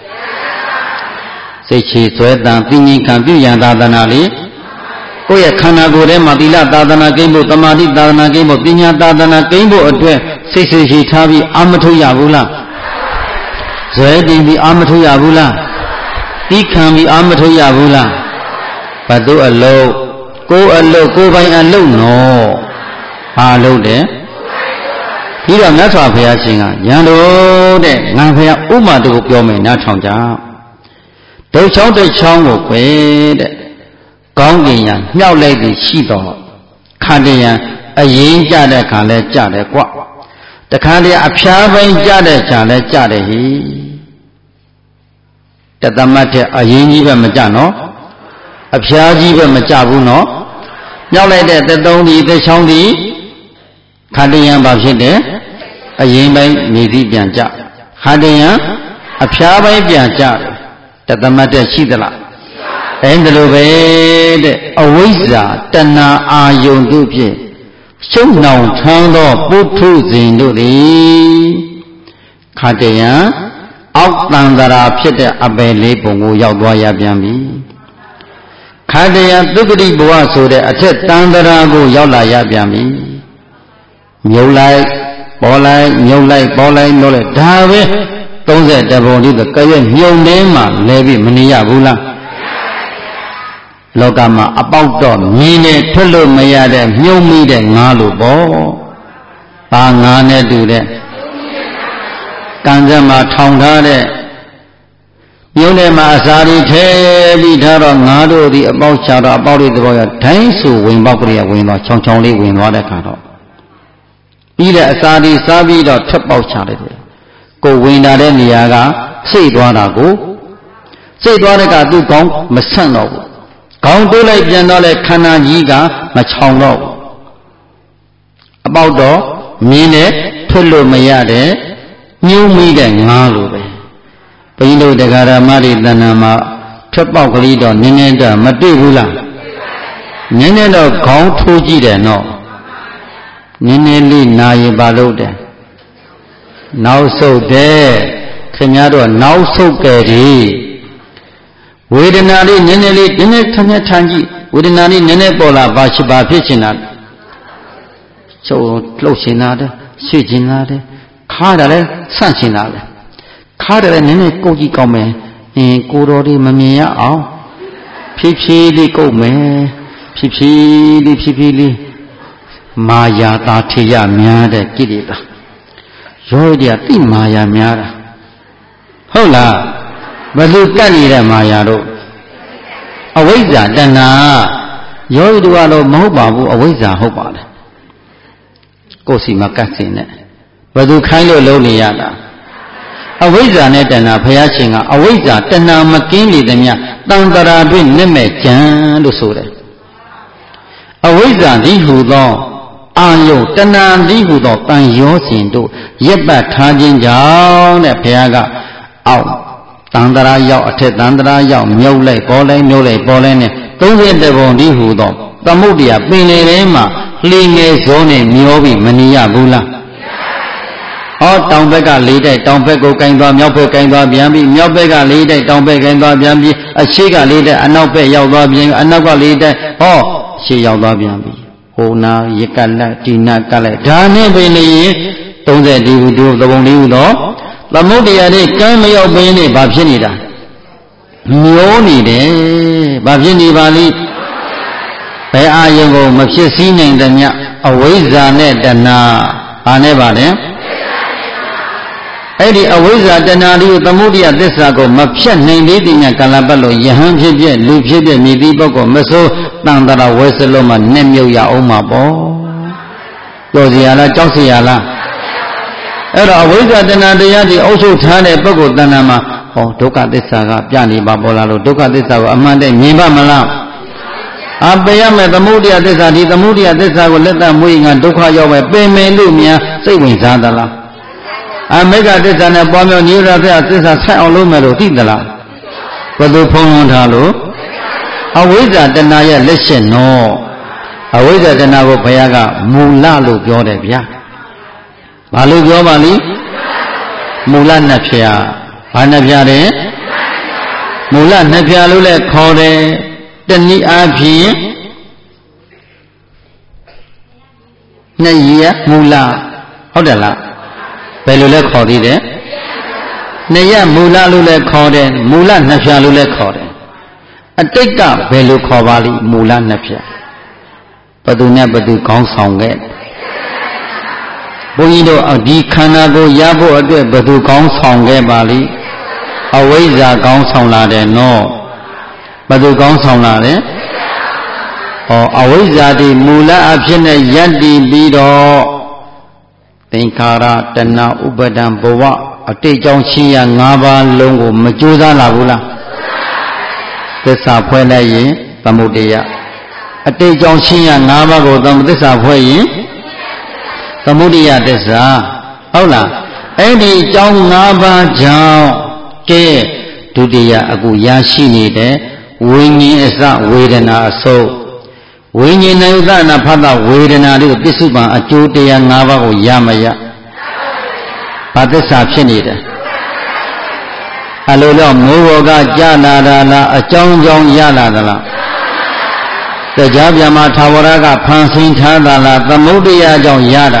စိတ်ရှိဇွဲတန်သိဉ္ခံပြုရန်သာသနာလေးကိုယ့်ရဲ့ခန္ဓာကိုယ်ထဲမှာသီလသာသနာကိန်းဖို့တမာတိသာသနာကိန်းဖို့ပညာသာသနာကိန်းဖို့အတွက်စိတ်ရှိထားပြီးအာမထုတ်ရဘူးလားဇွဲတင်ပြီးအာမထုတ်ရဘူးလားသိခံပြီးအာမထုတ်ရဘူးလားဘု து အလုံးကိုယ်အလုံးကိုယ်ပိုင်အလုံးနော်ဘာလုံးတဲ့ပြီးတော့မြတ်စွာဘုရားရှင်ကရန်တို့တဲ့ငါဘုရားဥမာတခုပြောမယ်နားထောင်ကြဒုတ်ချောင်းတစ်ချောင်းကိုခွေတဲ့ကောင်းကင်ရံမြောက်လိုက်ပြီးရှိတော့ခါတရံအရင်ကြတဲ့ခါလဲကြတယ်ကွတခါတည်းအဖျားပိုင်းကြတဲ့ခါလဲကြတယ်ဟိတသမတ်တဲ့အရင်ကြီးပဲမကြနော်အဖျားကြီးပဲမကြဘူးနော်မြောက်လိုက်တဲ့သက်သုံးဒီသက်ချောင်းဒီခါတရံဘာဖြစ်တယ်အရင်ပိုင်းမြေစီပြန်ကြခါတရံအဖျားပိုင်းပြန်ကြတယ်တသမတ်တဲ့ရှိသလားအဲ့ဒါလိုပဲတဲ့အဝိဇ္ဇာတဏှာအာယုန်တို့ဖြင့်ရှုံနှောင်ထမ်းသောပုထုဇဉ်တို့သည်ခါတရံအောက်တန်တရာဖြစ်တဲ့အပယ်လေးပုံကိုရောက်သွားရပြန်ပြီခါတရံသုက္ကတိဘဝဆိုတဲ့အထက်တန်တရာကိုရောက်လာရပြန်ပြီမြုပ်လိုက်ပေါ်လိုက်မြုပ်လိုက်ပေါ်လိုက်လို့လေဒါပဲ30ပုံဒီတော့ကြွမြုံနေမှလဲပြီးမနေရဘူးလားလောကမှာအပေါက်တော့မြင်းနဲ့ထွက်လို့မရတဲ့မြုံမိတဲ့ငါလို့ပေါ့ဘာငါနဲ့တူတဲ့ကံကြမ်းမှာထောင်ထားတဲ့မြုံထဲမှာအစာတွေထဲပြီးထားတော့ငါတို့ဒီအပေါက်ချတော့အပေါက်တွေသဘောရဒိုင်းဆူဝင်ပေါက်ကလေးဝင်သွားချောင်းချောင်းလေးဝင်သွားတဲ့ခါတော့ပြီးတဲ့အစာတွေစားပြီးတော့ထပ်ပေါက်ချလိုက်တယ်ကိုဝင်လာတဲ့နေရာကစိတ်သွားတာကိုစိတ်သွားတဲ့ကသူ့ကောင်းမဆန့်တော့ဘူးခေါင်းတိုးလိုက်ပြန်တော့လေခန္ဓာကြီးကမချောင်တော့ဘူးအပေါက်တော့မြင်းနဲ့ထွက်လို့မရတဲ့ညှိုးမိတဲ့ငါလိုပဲဘုန်းကြီးတို့တရားဓမ္မတွေတဏ္ဍာမှာထွက်ပေါက်ကလေးတော့နည်းနည်းတော့မတွေ့ဘူးလားနည်းနည်းတော့ခေါင်းထိုးကြည့်တယ်နော်နည်းနည်းလေးနာရင်ပါလို့တယ်နောက်ဆုတ်တယ်ခင်ဗျားတို့နောက်ဆုတ်ကြတယ်ဝေဒနာလေးနည်းနည်းလေးနည်းနည်းထမ်းထမ်းကြည့်ဝေဒနာလေးနည်းနည်းပေါ်လာပါဖြစ်ချင်တာချုပ်လှုပ်ရှင်တာတဲ့ရှေ့ကျင်တာတဲ့ခါတယ်လဲဆန့်ရှင်တာပဲခါတယ်လဲနည်းနည်းကုတ်ကြည့်ကောင်းမယ်ကိုတော်လေးမမြင်ရအောင်ဖြည်းဖြည်းလေးကုတ်မယ်ဖြည်းဖြည်းလေးမာယာတာထေရများတဲ့ကိလေသာရောရတိမာယာများတာဟုတ်လားဘယ်လိုကတ်နေတဲ့မာယာတို့အဝိဇ္ဇာတဏှာယောဂီတို့ကတော့မဟုတ်ပါဘူးအဝိဇ္ဇာဟုတ်ပါတယ်ကိုယ်စီမှာကတ်စင်နဲ့ဘယ်သူခိုင်းလို့လုံးနေရတာအဝိဇ္ဇာနဲ့တဏှာဘုရားရှင်ကအဝိဇ္ဇာတဏှာမကင်းလေသမျှတန်တရာတွင်နဲ့မဲ့ကြံလို့ဆိုတယ်အဝိဇ္ဇာဒီဟူသောအာယုတဏှာဒီဟူသောတန်ရောစဉ်တို့ရက်ပတ်ထားခြင်းကြောင့်တဲ့ဘုရားကအောက်တန်တရာရောက်အထက်တန်တရာရောက်မြုပ်လိုက်ပေါ်လိုက်မြုပ်လိုက်ပေါ်လိုက်နဲ့30ပုံဒီဟူသောသမုဒ္ဒရာပင်လေထဲမှာလှေငယ်ဇောနဲ့မျောပြီးမနေရဘူးလားတောင်ဘက်က၄တိုက်တောင်ဘက်ကိုကင်သွားမြောက်ဘက်ကင်သွားပြန်ပြီးမြောက်ဘက်က၄တိုက်တောင်ဘက်ကင်သွားပြန်ပြီးအရှိက၄တိုက်အနောက်ဘက်ရောက်သွားပြန်အနောက်က၄တိုက်ရှေ့ရောက်သွားပြန်ပြီးဟိုနာရကလက်ဒီနာကလက်ဒါနဲ့ပဲနေရင်30ဒီဟုတို့သဘုံလေးဟုတော့သမုဒ္ဒရာတွေကမ်းမရောက်ဘဲနဲ့ဘာဖြစ်နေတာမျောနေတယ်ဘာဖြစ်နေပါလိဘဘယ်အာယုံကိုမဖြစ်စည်းနိုင်တဲ့မြအဝိဇ္ဇာနဲ့တဏှာဘာနဲ့ပါလဲအဲ့ဒီအဝိဇ္ဇာတဏှာဒီသမုဒိယသစ္စာကိုမဖြတ်နိုင်သေးတဲ့မြကာလပတ်လို့ယဟန်ဖြစ်ဖြစ်လူဖြစ်ဖြစ်မြည်သည့်ပုဂ္ဂိုလ်မစိုးတန်တရာဝဲစလုံးမှာနဲ့မြုပ်ရအောင်မှာပေါ့ပြောစရာလားကြောက်စရာလားအဲ့တော့အဝိဇ္ဇာတဏှာတရားဒီအုပ်ချုပ်ထားတဲ့ပုဂ္ဂိုလ်တဏှာမှာဟောဒုက္ခသစ္စာကပြနေပါပေါ်လာလို့ဒုက္ခသစ္စာကိုအမှန်တည်းမြင်ပါမလားအပေရမဲ့သမုဒိယသစ္စာဒီသမုဒိယသစ္စာကိုလက်တမွေးငါဒုက္ခရောက်ပဲပင်မလို့များစိတ်ဝင်စားသလားအမေဃသစ္စာနဲ့ပွားများနိရောဓသစ္စာဆက်အောင်လုပ်မယ်လို့သိသလားဘယ်သူဖုံးလွှမ်းထားလို့အဝိဇ္ဇာတဏှာရဲ့လက်ရှင်နော်အဝိဇ္ဇာတဏှာကိုဘုရားကမူလလို့ပြောတယ်ဗျာဘာလို့ပြောပါလိမူလနှစ်ဖြာဘာနှစ်ဖြာတယ်မူလနှစ်ဖြာလို့လည်းခေါ်တယ်တနည်းအားဖြင့်နှစ်ရမူလဟုတ်တယ်လားဘယ်လိုလဲခေါ်သေးတယ်နှစ်ရမူလလို့လည်းခေါ်တယ်မူလနှစ်ဖြာလို့လည်းခေါ်တယ်အတိတ်ကဘယ်လိုခေါ်ပါလိမူလနှစ်ဖြာဘသူနဲ့ဘသူခေါင်းဆောင်ခဲ့ဘုန်းကြီးတို့ဒီခန္ဓာကိုရဖို့အတွက်ဘသူခေါင်းဆောင်ခဲ့ပါလိအဝိဇ္ဇာခေါင်းဆောင်လာတယ်နော်ဘသူခေါင်းဆောင်လာတယ်အဝိဇ္ဇာဒီမူလအဖြစ်နဲ့ယက်တည်ပြီးတော့သင်္ခါရတဏှာဥပါဒံဘဝအတိတ်ကြောင့်ရှိရ၅ပါးလုံးကိုမကြိုးစားလာဘူးလားသစ္စာဖွဲ့လိုက်ရင်သမုဒယအတိတ်ကြောင့်ရှိရ၅ပါးကိုသစ္စာဖွဲ့ရင်သမုဒယသစ္စာဟုတ်လားအဲ့ဒီအကြောင်း၅ပါးကြောင့်ကဲဒုတိယအခုရရှိနေတဲ့ဝိညာဉ်အစဝေဒနာအစိုးဝိညာဉ်နဲ့ဥဒနာဖတ်တာဝေဒနာလေးကိုပစ္စုပန်အကျိုးတရား၅ပါးကိုရမရဘာသစ္စာဖြစ်နေတယ်အလိုတော့မိုးဘောကကြာလာတာလားအကြောင်းကြောင့်ရလာသလားတရားပြမထာဝရကဖန်ဆင်းထားတာလားသမုဒယကြောင့်ရတာ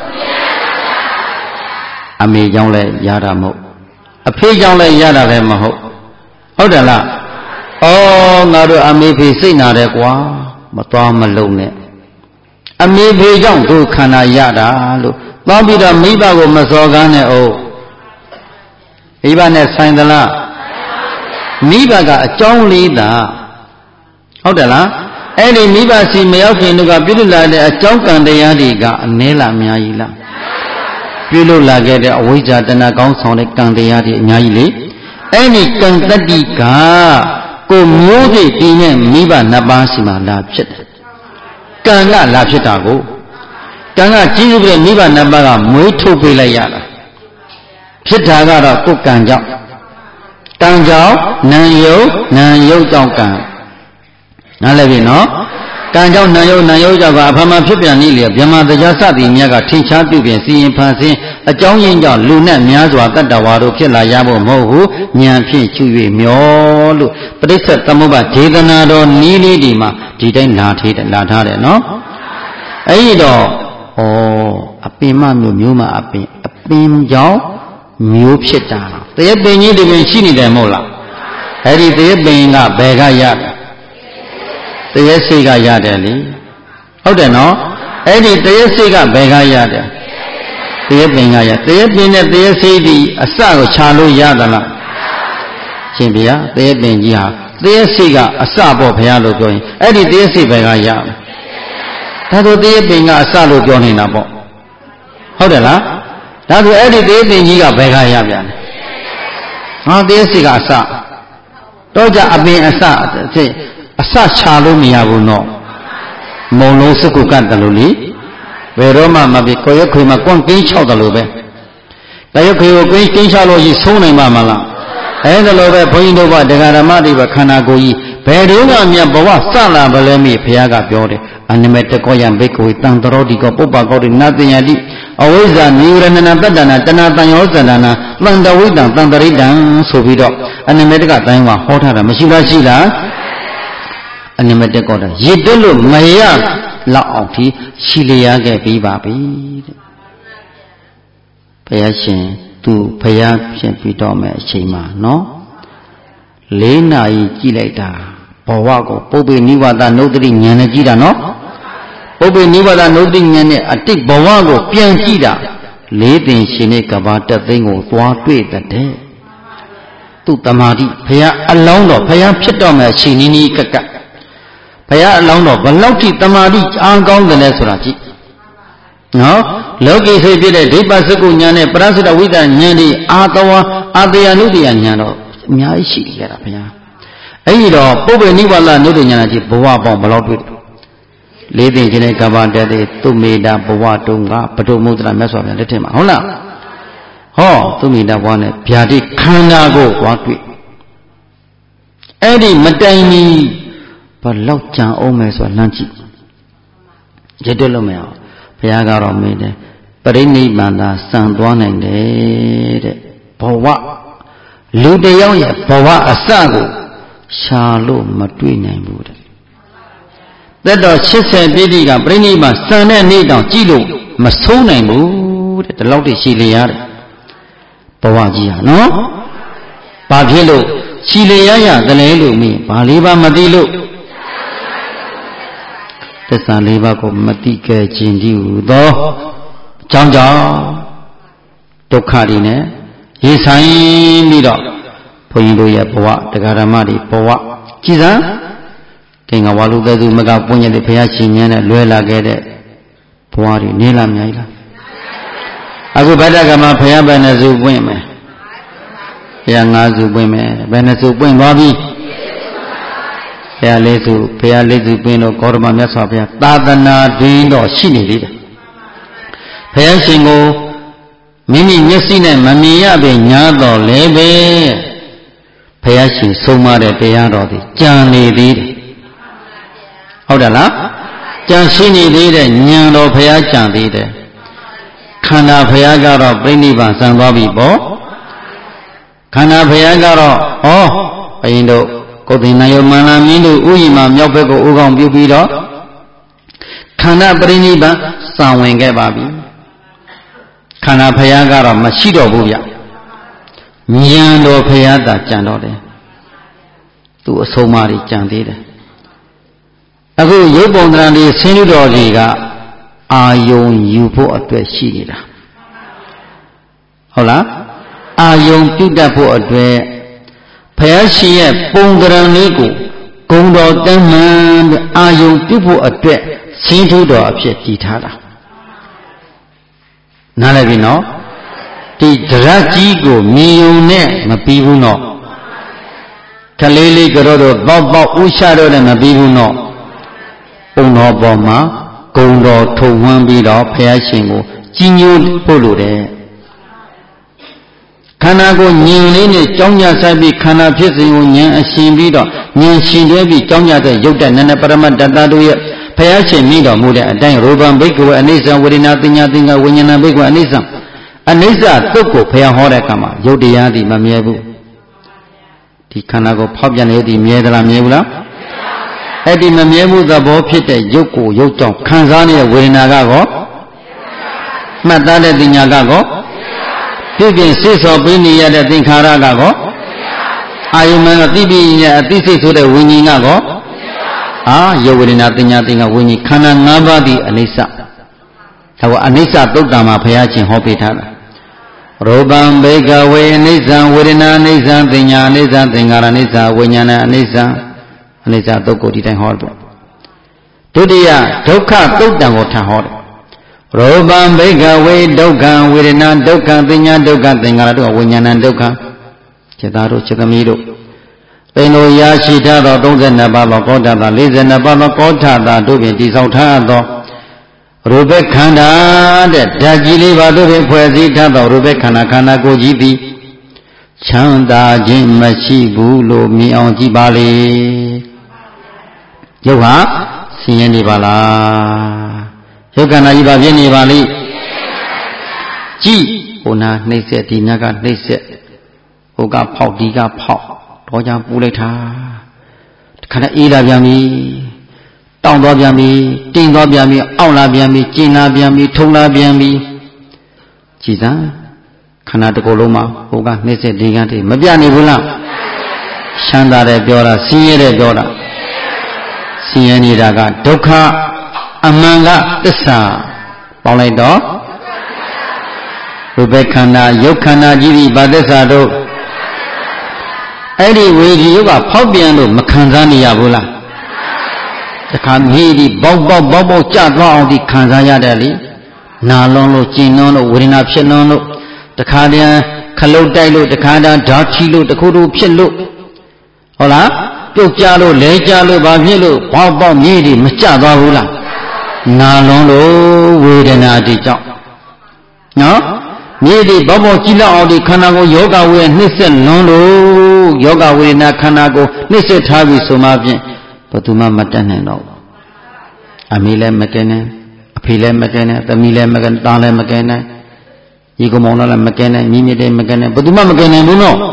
အမေကြောင့်လည်းရတာမဟုတ်အဖေကြောင့်လည်းရတာလည်းမဟုတ်ဟုတ်တယ်လားငါတို့အမေဖေစိတ်နာတယ်ကွာမသွားမလုံးနဲ့အမေဖေကြောင့်ဒုက္ခနာရတာလို့သွားပြီးတော့မိဘကိုမစော်ကားနဲ့မိဘနဲ့ဆိုင်သလားမိဘကအကြောင်းလေးတာဟုတ်တယ်လားအဲ့ဒီမိဘစီမရောက်ခင်တို့ကပြုလုပ်လာတဲ့အကြောင်းကံတရားတွေကအနည်းလားအများကြီးလားပြုလုပ်လာခဲ့တဲ့အဝိဇ္ဇာတဏှာကောင်းဆောင်တဲ့ကံတရားတွေအများကြီးလေအဲ့ဒီကံတတ္တိကကိုမျိုးစိတ်တည်နဲ့မိဘနှစ်ပါးစီမှာလာဖြစ်တယ်ကံကလာဖြစ်တာကိုကံကကြီးစုတဲ့မိဘနှစ်ပါးကမွေးထုတ်ပေးလိုက်ရတာဖြစ်တာကတော့ကိုယ်ကံကြောင့်ကံကြောင့်နာယုတ်ကြောင့်ကံနားလည်ပြီနော်ကံကြောင့်နာယုတ်ကြောင့်ကအဖမဖြစ်ပြန်နေလေဗြဟ္မာတရားစသည်မြတ်ကထင်ရှားပြုပြင်စီရင်ဖန်ဆင်းအကြောင်းရင်းကြောင့်လူနဲ့များစွာတတ္တဝါတို့ဖြစ်လာရဖို့မဟုတ်ဘူးဉာဏ်ဖြင့်ချွေ၍မျောလို့ပရိစ္ဆေသမုပ္ပါဒေသနာတော်နီးလေးဒီမှာဒီတိုင်းလာထားတယ်နော်အဲ့ဒီတော့အပင်မမျိုးမအပင်ကြောင့်မျိုးဖြစ်တာတရပင်ကြီးဒီပင်ရှိနေတယ်မဟုတ်လားအဲ့ဒီတရပင်ကဘယ်ကရတယ်တရစိတ်ကရတယ်လေဟုတ်တယ်နော်အဲ့ဒီတရစိတ်ကဘယ်ကရတယ်တရပင်ကရတရပင်နဲ့တရစိတ်ဒီအစကိုခြာလို့ရသလားရှင်ဗျာတရပင်ကြီးဟာတရစိတ်ကအစပေါ့ဘုရားလို့ပြောရင်အဲ့ဒီတရစိတ်ဘယ်ကရဒါဆိုတရပင်ကအစလို့ပြောနေတာပေါ့ဟုတ်တယ်လားဒါဆိုအဲ့ဒီတရပင်ကြီးကဘယ်ကရပြန်လဲတရစိတ်ကအစတော့ကြအပင်အစချလို့မရဘူးနော်မုံလုံးစကုကတ်တယ်လို့လေဘယ်တော့မှမဖြစ်ကိုရွက်ခွေမှာကွန့်ကင်းချောက်တယ်လို့ပဲတရွက်ခွေကိုကင်းချောက်လို့ကြီးဆုံးနိုင်မှာမလားအဲ့ဒါလိုပဲဘုန်းကြီးတို့ကတရားဓမ္မတွေပဲခန္ဓာကိုယ်ကြီးဘယ်တော့မှမြတ်ဘဝစလာဗလဲမိဘုရားကပြောတယ်အနိမေတကောယံဘိက္ခဝေတံတရောတိကောပုပ္ပကောတိနတယတိအဝိဇ္ဇာနိဝရဏနာတတ္တနာတဏတံယောဇန္နာတံတဝိတံတံတရိတံဆိုပြီးတော့အနိမေတကတိုင်းမှာဟောထားတာမရှိလားရှိလားအနိမေတကောတာရစ်တွလို့မရလောက်အောင်ဒီရှိလျားခဲ့ပြီးပါပြီတဲ့ဘုရားရှင်သူဘုရားဖြစ်ပြီးတော့မယ်အချိန်မှာနော်၄နာရီကြည့်လိုက်တာဘောဝကိုပုပ္ပေနိဝါဒနုဒ္ဓတိဉာဏ်နဲ့ကြည့်တာနော်ပုပ္ပေနိဝါဒနုဒ္ဓတိဉာဏ်နဲ့အတိတ်ဘဝကိုပြန်ကြည့်တာလေးတင်ရှင်နဲ့ကဘာတက်သိန်းကိုသွားတွေ့တဲ့သူ့တမာတိဘုရားအလောင်းတော်ဘုရားဖြစ်တော်မယ်ရှင်နီးနီးကက်ကဘုရားအလောင်းတော်ဘလောက်ထိတမာတိအားကောင်းတယ်လဲဆိုတာကြည့်နော်လောကီစိတ်ဖြစ်တဲ့ဒိပစကုဉာဏ်နဲ့ပရသတဝိတ္တဉာဏ်ဒီအာတဝအာတယနုတ္တယဉာဏ်တော့အများကြီးရှိကြတာဘုရားအဲ့ဒီတော့ပုပ္ပေနိဗ္ဗာန်နုတ္တဉာဏ်ကြီးဘဝပေါင်းဘလောက်တွေ့လေးသိခြင်းနဲ့ကဘာတက်တဲ့သူမေတာဘဝတုံးကပဒုမုဒ္ဒရာမြတ်စွာဘုရားလက်ထက်မှာဟုတ်လားဟောသူမေတာဘဝနဲ့ဗျာတိခန္ဓာကိုသွားတွေ့အဲ့ဒီမတိုင်မီဘလောက်ကြံအောင်မယ်ဆိုတာလမ်းကြည့်ရတဲ့လို့မရအောင်ဘုရားကတော့မေးတယ်ပရိနိဗ္ဗာန်သာစံသွားနိုင်တယ်တဲ့ဘဝလူတယောက်ရဲ့ဘဝအစကိုရှာလို့မတွေ့နိုင်ဘူးတဲ့သက်တော်80ပြည့်တိကပြိဋိဘစံတဲ့နေ့တောင်ကြည့်လို့မဆုံးနိုင်ဘူးတဲ့ဒီလောက်တည်းရှိလေရတယ်ဘဝကြီးဟာနော်ဘာဖြစ်လို့ရှိလေရရတယ်လို့မင်းဘာလေးပါမသိလို့သစ္စာလေးပါးကိုမသိခဲ့ခြင်းဒီဟုသောကြောင့်ဒုက္ခတွေနဲ့ရေဆိုင်ပြီးတော့ဘုန်းကြီးတို့ရဲ့ဘဝတရားဓမ္မတွေဘဝကြည်စမ်းတင်္ဂဝါလူသက်သူမကပွင့်ရတဲ့ဘုရားရှင်မြတ်နဲ့လွဲလာခဲ့တဲ့ဘဝတွေနေလာမြိုင်လားအခုဗတ္တကမှာဘုရားဘယ်နှစုပွင့်မယ်ဘုရား5စုပွင့်မယ်ဘယ်နှစုပွင့်သွားပြီဘုရား4စုဘုရား4စုပွင့်တော့ကောရမမြတ်စွာဘုရားသာသနာတွင်တော့ရှိနေသေးတယ်ဘုရားရှင်ကိုမိမိမျက်စိနဲ့မမြင်ရပေညာတော့လဲပဲဘုရားရှင်ဆုံးမတဲ့တရားတော်ဒီကြံနေသေးတယ်ဟုတ်တယ်လားကြံရှိနေသေးတဲ့ဉာဏ်တော်ဘုရားကြံသေးတယ်ခန္ဓာဘုရားကတော့ပြိဋိဘံစံသွားပြီပေါ့ခန္ဓာဘုရားကတော့ဟောဘုရင်တို့ကိုယ်တင်နာယမန္လာမင်းတို့ဥယျာဉ်မှာမြောက်ဘက်ကိုဥကောင်ပြုပြီးတော့ခန္ဓာပြိဋိဘံစံဝင်ခဲ့ပါပြီခန္ဓာဘုရားကတော့မရှိတော့ဘူးဗျဉာဏ်တော်ဘုရားသာကြံတော့တယ်သူအဆုံးအမတွေကြံသေးတယ်အခုရုပ်ပုံသဏ္ဍာန်တွေဆင်းရဲတော်တွေကအာယုံယူဖို့အတွက်ရှိနေတာဟုတ်လားအာယုံပြုတတ်ဖို့အတွက်ဘုရားရှင်ရဲ့ပုံသဏ္ဍာန်လေးကိုဂုဏ်တော်တမ်းမှန်တဲ့အာယုံပြုဖို့အတွက်ဆင်းထုတော်အဖြစ်တည်ထားတာနားလည်ပြီနော်ဒီဒရကြီးကိုမြင်ုံနဲ့မပြီးဘူးနော်ခလေးလေးကတော့တော့ဥရှာတော့လည်းမပြီးဘူးနော်ပုံတော်ပေါ်မှာဂုဏ်တော်ထုံဝန်းပြီးတော့ဘုရားရှင်ကိုကြီးညိုဖို့လိုတယ်ခန္ဓာကိုဉာဏ်လေးနဲ့ကြောင်းကြဆိုင်ပြီးခန္ဓာဖြစ်စဉ်ကိုဉာဏ်အရှင်ပြီးတော့ဉာဏ်ရှင်တွဲပြီးကြောင်းကြတဲ့ရုပ်တဏ္ဍပရမတ္တတို့ရဲ့ဘုရားရှင်မိတော်မူတဲ့အတိုင်းရူပံဘိက္ခဝေအနိစ္စဝေဒနာတင်ညာသင်္ခါဝိညာဏဘိက္ခဝေအနိစ္စအနိစ္စတုတ်ကိုဘုရားဟောတဲ့အခါမှာရုပ်တရားဒီမမြဲဘူးဒီခန္ဓာကိုဖောက်ပြန်နေသည်မြဲသလားမြဲဘူးလားအဲ့ဒီမမြဲမှုသဘောဖြစ်တဲ့ရုပ်ကိုရုပ်ကြောင့်ခံစားနေတဲ့ဝေဒနာကောမှတ်သားတဲ့တင်ညာကောပြုပြင်စေ့ဆော်ပေးနေရတဲ့သင်္ခါရကောအာယုမံကတိပိညအသိစိတ်ဆိုတဲ့ဝိညာဉ်ကောယုတ်ဝေဒနာတင်ညာသင်္ခါဝိညာဉ်ခန္ဓာ၅ပါးသည်အနိစ္စဒါကအနိစ္စသုတ်တံမှာဘုရားရှင်ဟောပေးထားတာရူပံဘေကဝေအနိစ္စဝေဒနာအနိစ္စတင်ညာအနိစ္စသင်္ခါရအနိစ္စဝိညာဏအနိစ္စအနိစ္စသုတ်ကိုဒီတိုင်းဟောတယ်ဒုတိယဒုက္ခသုတ်တံကိုထပ်ဟောတယ်ရူပံဘေကဝေဒုက္ခဝေဒနာဒုက္ခတင်ညာဒုက္ခသင်္ခါရတို့ဝိညာဏဒုက္ခจิตသားတို့จิตသမီးတို့သင်တို့ရရှိထားသော32ပါးသောကောဋ္ဌတာ42ပါးသောကောဋ္ဌတာတို့ဖြင့်တည်ဆောက်ထားသောရူပခန္ဓာတဲ့ဓာတ်ကြီးလေးပါတို့ဖြင့်ဖွဲ့စည်းထားသောရူပခန္ဓာခန္ဓာကိုယ်ကြီးသည်ချမ်းသာခြင်းမရှိဘူးလို့မြင်အောင်ကြည့်ပါလေရုပ်ဟာဆင်းရဲနေပါလားရုပ်ခန္ဓာကြီးပါဖြစ်နေပါလိကြည့်ဟိုနာနှိမ့်ဆက်ဒီနာကနှိမ့်ဆက်ဟိုကဖောက်ဒီကဖောက်တော့ကြောင့်ပူလိုက်တာခန္ဓာအေးလာပြန်ပြီတောင့်သွားပြန်ပြီတင်းသွားပြန်ပြီအောင့်လာပြန်ပြီကျင်လာပြန်ပြီထုံလာပြန်ပြီကြည်စမ်းခန္ဓာတစ်ခုလုံးမှာဟိုကနှိမ့်ဆက်ဒီကတည်းမပြနေဘူးလားချမ်းသာတယ်ပြောတာဆင်းရဲတယ်ပြောတာဆင်းရဲနေတာကဒုက္ခအမှန်ကသစ္စာပေါင်းလိုက်တော့ရူပခန္ဓာယုတ်ခန္ဓာကြီးဒီဘာသစ္စာတို့အဲ့ဒီဝေဒီယုတ်ကဖောက်ပြန်လို့မခံစားနေရဘူးလားတခါမြေဒီပေါက်ကြသွားအောင်ဒီခံစားရတယ်လေနာလုံးလို့ကျင်လုံးလို့ဝေဒနာဖြစ်လုံးလို့တခါတည်းခလုတ်တိုက်လို့တခါတည်းဓာတ်ချီလို့တခုတို့ဖြစ်လို့ဟုတ်လားပြုတ်ကြလို့လဲကြလို့ဘာဖြစ်လို့ပေါက်မြေဒီမကြသွားဘူးလားနာလုံးလို့ဝေဒနာဒီကြောင့်နော်မြေဒီပေါက်ကြည့်လောက်အောင်ဒီခန္ဓာကိုယ်ယောဂဝေနှိမ့်ဆက်လွန်းလို့ယောဂဝေဒနာခန္ဓာကိုယ်နှိမ့်ဆက်ထားပြီဆိုမှဖြင့်ဘယ်သူမှမတတ်နိုင်တော့ဘူးအမေလည်းမကဲနိုင်အဖေလည်းမကဲနိုင်သမီးလည်းမကဲသားလည်းမကဲနိုင်ဒီကောင်မောင်လည်းမကဲနိုင်မိမိလည်းမကဲနိုင်ဘယ်သူမှမကဲနိုင်ဘူးနော်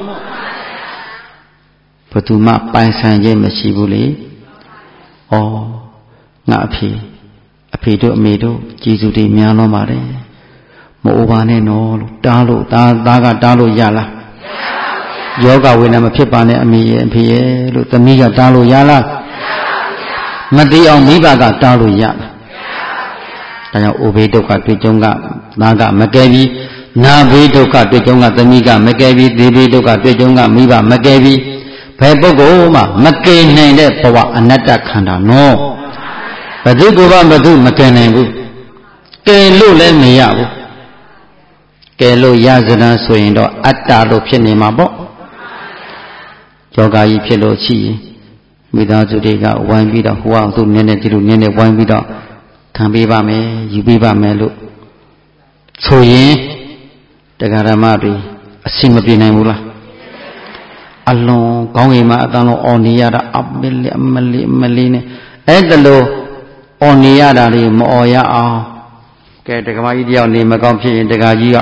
ဘယ်သူမှပိုင်ဆိုင်ခြင်းမရှိဘူးလေဩငါအဖေတို့အမေတို့ကျေးဇူးတွေများလွန်ပါတယ်မအိုပါနဲ့နော်လို့တားလို့သားကတားလို့ရလားယောဂဝေဒနာမဖြစ်ပါနဲ့အမေရဲ့အဖေရဲ့လို့သမီးကတားလို့ရလားမသိအောင်မိဘကတားလို့ရလားဒါကြောင့်အိုဘေးဒုက္ခတွေ့ကြုံကသားကမကဲပြီးနာဘေးဒုက္ခတွေ့ကြုံကသမီးကမကဲပြီးသေဘေးဒုက္ခတွေ့ကြုံကမိဘမကဲပြီးဘယ်ပုဂ္ဂိုလ်မှမကဲနိုင်တဲ့ဘဝအနတ္တခန္ဓာနော်ဘယ်သူကမှဘယ်သူမကဲနိုင်ဘူးကဲလို့လည်းမရဘူးကဲလို့ရစရန်ဆိုရင်တော့အတ္တလို့ဖြစ်နေမှာပေါ့ယောဂကြီးဖြစ်လို့ရှိရင်မိသားစုတွေကဝိုင်းပြီးတော့ဟိုအောင်သူနည်းနည်းဒီလိုနည်းနည်းဝိုင်းပြီးတော့ခံပေးပါမယ်ယူပေးပါမယ်လို့ဆိုရင်တရားဓမ္မတွေအစီမပြေနိုင်ဘူးလားအလွန်ကောင်းကင်မှာအတန်လုံးအော်နေရတာအမလေးနဲ့အဲ့ဒါလို့အော်နေရတာလေးမအော်ရအောင်ကဲဒကာမကြီးတယောက်နေမကောင်းဖြစ်ရင်ဒကာကြီးက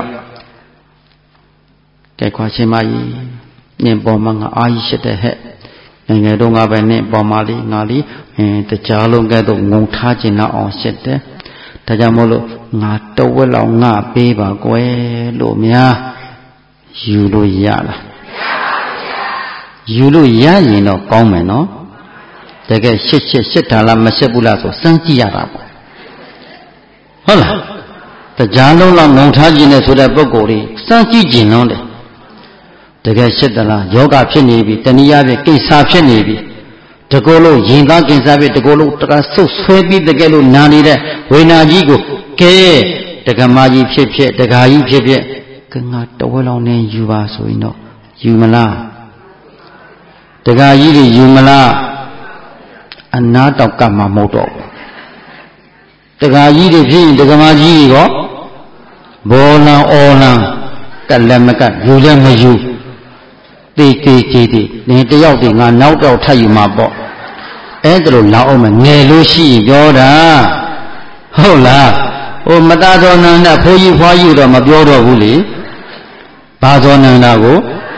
ကဲခွာရှင်မကြီးနင်ပေါ်မှာငါအာကြီးရှိတဲ့ဟဲ့ငယ်တော့ငါပဲနင်ပေါ်မှာလေးငါလေးတကြားလုံးကဲတော့ငုံထားခြင်းတော့အောင်ရှိတယ်ဒါကြောင့်မို့လို့ငါတဝက်လောက်ငါပေးပါကွယ်လို့များယူလို့ရလားယူလို့ရရင်တော့ကောင်းမယ်နော်တကယ်ရှစ်တာလားမရှစ်ဘူးလားဆိုစမ်းကြည့်ရတာပေါ့ဟုတ်လားတရားလုံးလောက်ငုံထားခြင်းနဲ့ဆိုတဲ့ပုဂ္ဂိုလ်တွေစမ်းကြည့်ခြင်းလုံးတယ်တကယ်ရှစ်တလားယောဂဖြစ်နေပြီတဏှာဖြစ်ကိစ္စဖြစ်နေပြီတကောလို့ရင်သားကိစ္စဖြစ်တကောလို့တကဆုတ်ဆွဲပြီးတကယ်လို့နာနေတဲ့ဝေနာကြီးကိုကဲတက္ကမကြီးဖြစ်တက္ကာကြီးဖြစ်ကငါတဝဲလောင်းနေယူပါဆိုရင်တော့ယူမလားတက္ကာကြီးတွေယူမလားအနာတောက်ကမှမဟုတ်တော့ဘူးတက္ကာကြီးတွေဖြစ်ရင်တက္ကမကြီးတွေရောဘောလံအော်လံကလည်းမကယူလည်းမယူတေနေတယောက်တည်းငါနောက်တော့ထပ်ယူမှာပေါ့အဲ့ဒါလိုလောက်အောင်မငယ်လို့ရှိရင်ပြောတာဟုတ်လားဟိုမသားတော်နန္ဒဖိုးကြီးဖွားကြီးတော့မပြောတော့ဘူးလေဘာသောနန္ဒကို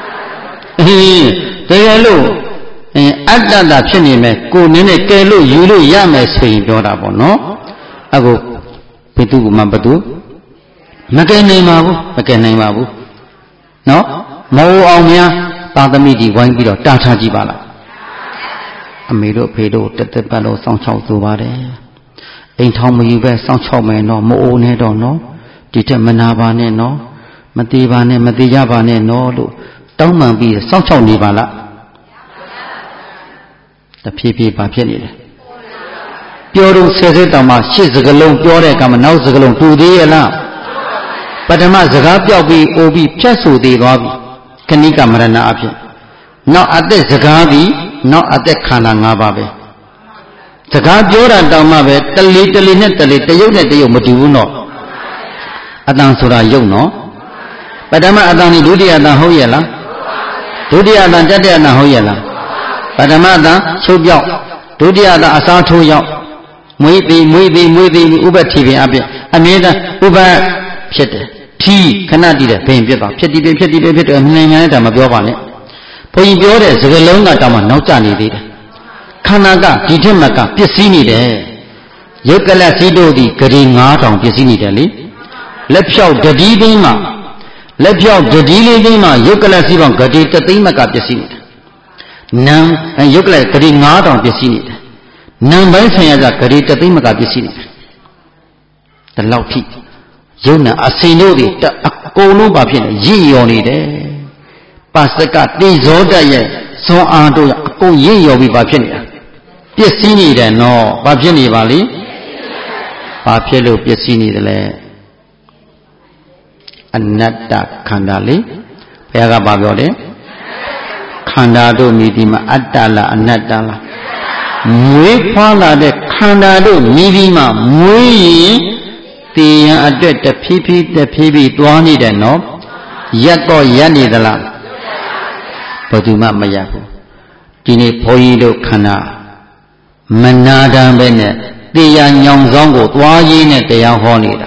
တကယ်လို့အတ္တတာဖြစ်နေမယ်ကိုနည်းနဲ့ကဲလို့ယူလို့ရမယ်ဆိုရင်ပြောတာပေါ့နော်အခုဘယ်သူကမှဘသူမကဲနိုင်ပါဘူးနော်မဟုတ်အောင်များသာသမီကြီးဝိုင်းပြီးတော့တာထားကြည့်ပါလားအမေတို့ဖေတို့တက်ပတ်လို့စောင်းချောက်ဆိုပါတယ်အိမ်ထောင်မယူပဲစောင်းချောက်မယ်နော်မအိုးနဲ့တော့နော်ဒီထက်မနာပါနဲ့နော်မသေးပါနဲ့မသေးကြပါနဲ့နော်လို့တောင်းပန်ပြီးစောင်းချောက်နေပါလားတဖြည်းဖြည်းပါဖြစ်နေတယ်ပြောတော့ဆယ်ဆယ်တောင်မှရှစ်စကလုံးပြောတဲ့အခါမှာနောက်စကလုံးတူသေးရဲ့လားပထမစကားပြောက်ပြီးအိုပြီးဖြတ်ဆိုသေးသွားပြီခဏိကမရဏအဖြစ်နောက်အသက်စကားပြီးနောက်အသက်ခန္ဓာ၅ပါးပဲစကားပြောတာတောင်မှပဲတလီနဲ့တလီတရုပ်နဲ့တရုပ်မတူဘူးနော်အတန်ဆိုတာယုတ်နော်ပထမအတန်นี่ဒုတိယအတန်ဟုတ်ရဲ့လားဒုတိယအတန်တတိယအတန်ဟုတ်ရဲ့လားပထမအတန်ချုပ်ပြောက်ဒုတိယအတန်အစားထိုးရောက်မွေးသည်ဥပ္ပတိပင်အပြင်အမြဲတမ်းဥပ္ပဖြစ်တယ်ထီခဏတည်တယ်ဘင်ဖြစ်သွားဖြစ်တည်တယ်မြင်နေတဲ့တာမပြောပါနဲ့ဘုန်းကြီးပြောတဲ့စကားလုံးကတောင်မှနောက်ကျနေသေးတယ်ခန္ဓာကဒီထက်မကပစ္စည်းနေတယ်ယုတ်ကလစီတို့သည်ဂရီ9000ပစ္စည်းနေတယ်လေလက်ဖြောက်တတိသိန်းမှာလက်ဖြောက်တတိလေးသိန်းမှာယုတ်ကလစီပေါင်းဂရီ3သိန်းမကပစ္စည်းနေတယ်နံယုတ်ကလဂရီ9000ပစ္စည်းနေတယ် Nambai Sayaza Karita Timaka Pisini. The Lauti Yuna Asinodi, Akolo Bapin, Yoni de Pasaka, Dizoda ye, so Ando, Ako Ye Yobi Bapinia. Pisini de no, Bapini Valley, Papielo Pisini de Le Anata Kandali, Pega Babode, Kandado Midima Atala Anatala. Mui Pala de Kandado Midima, Mui. The address the pipi, Tuani de no, Yako Yani the la Paduma Mayaku, Dini Poido Kana, Manada Bene, the young Zongo, Tuayin at the young Honida.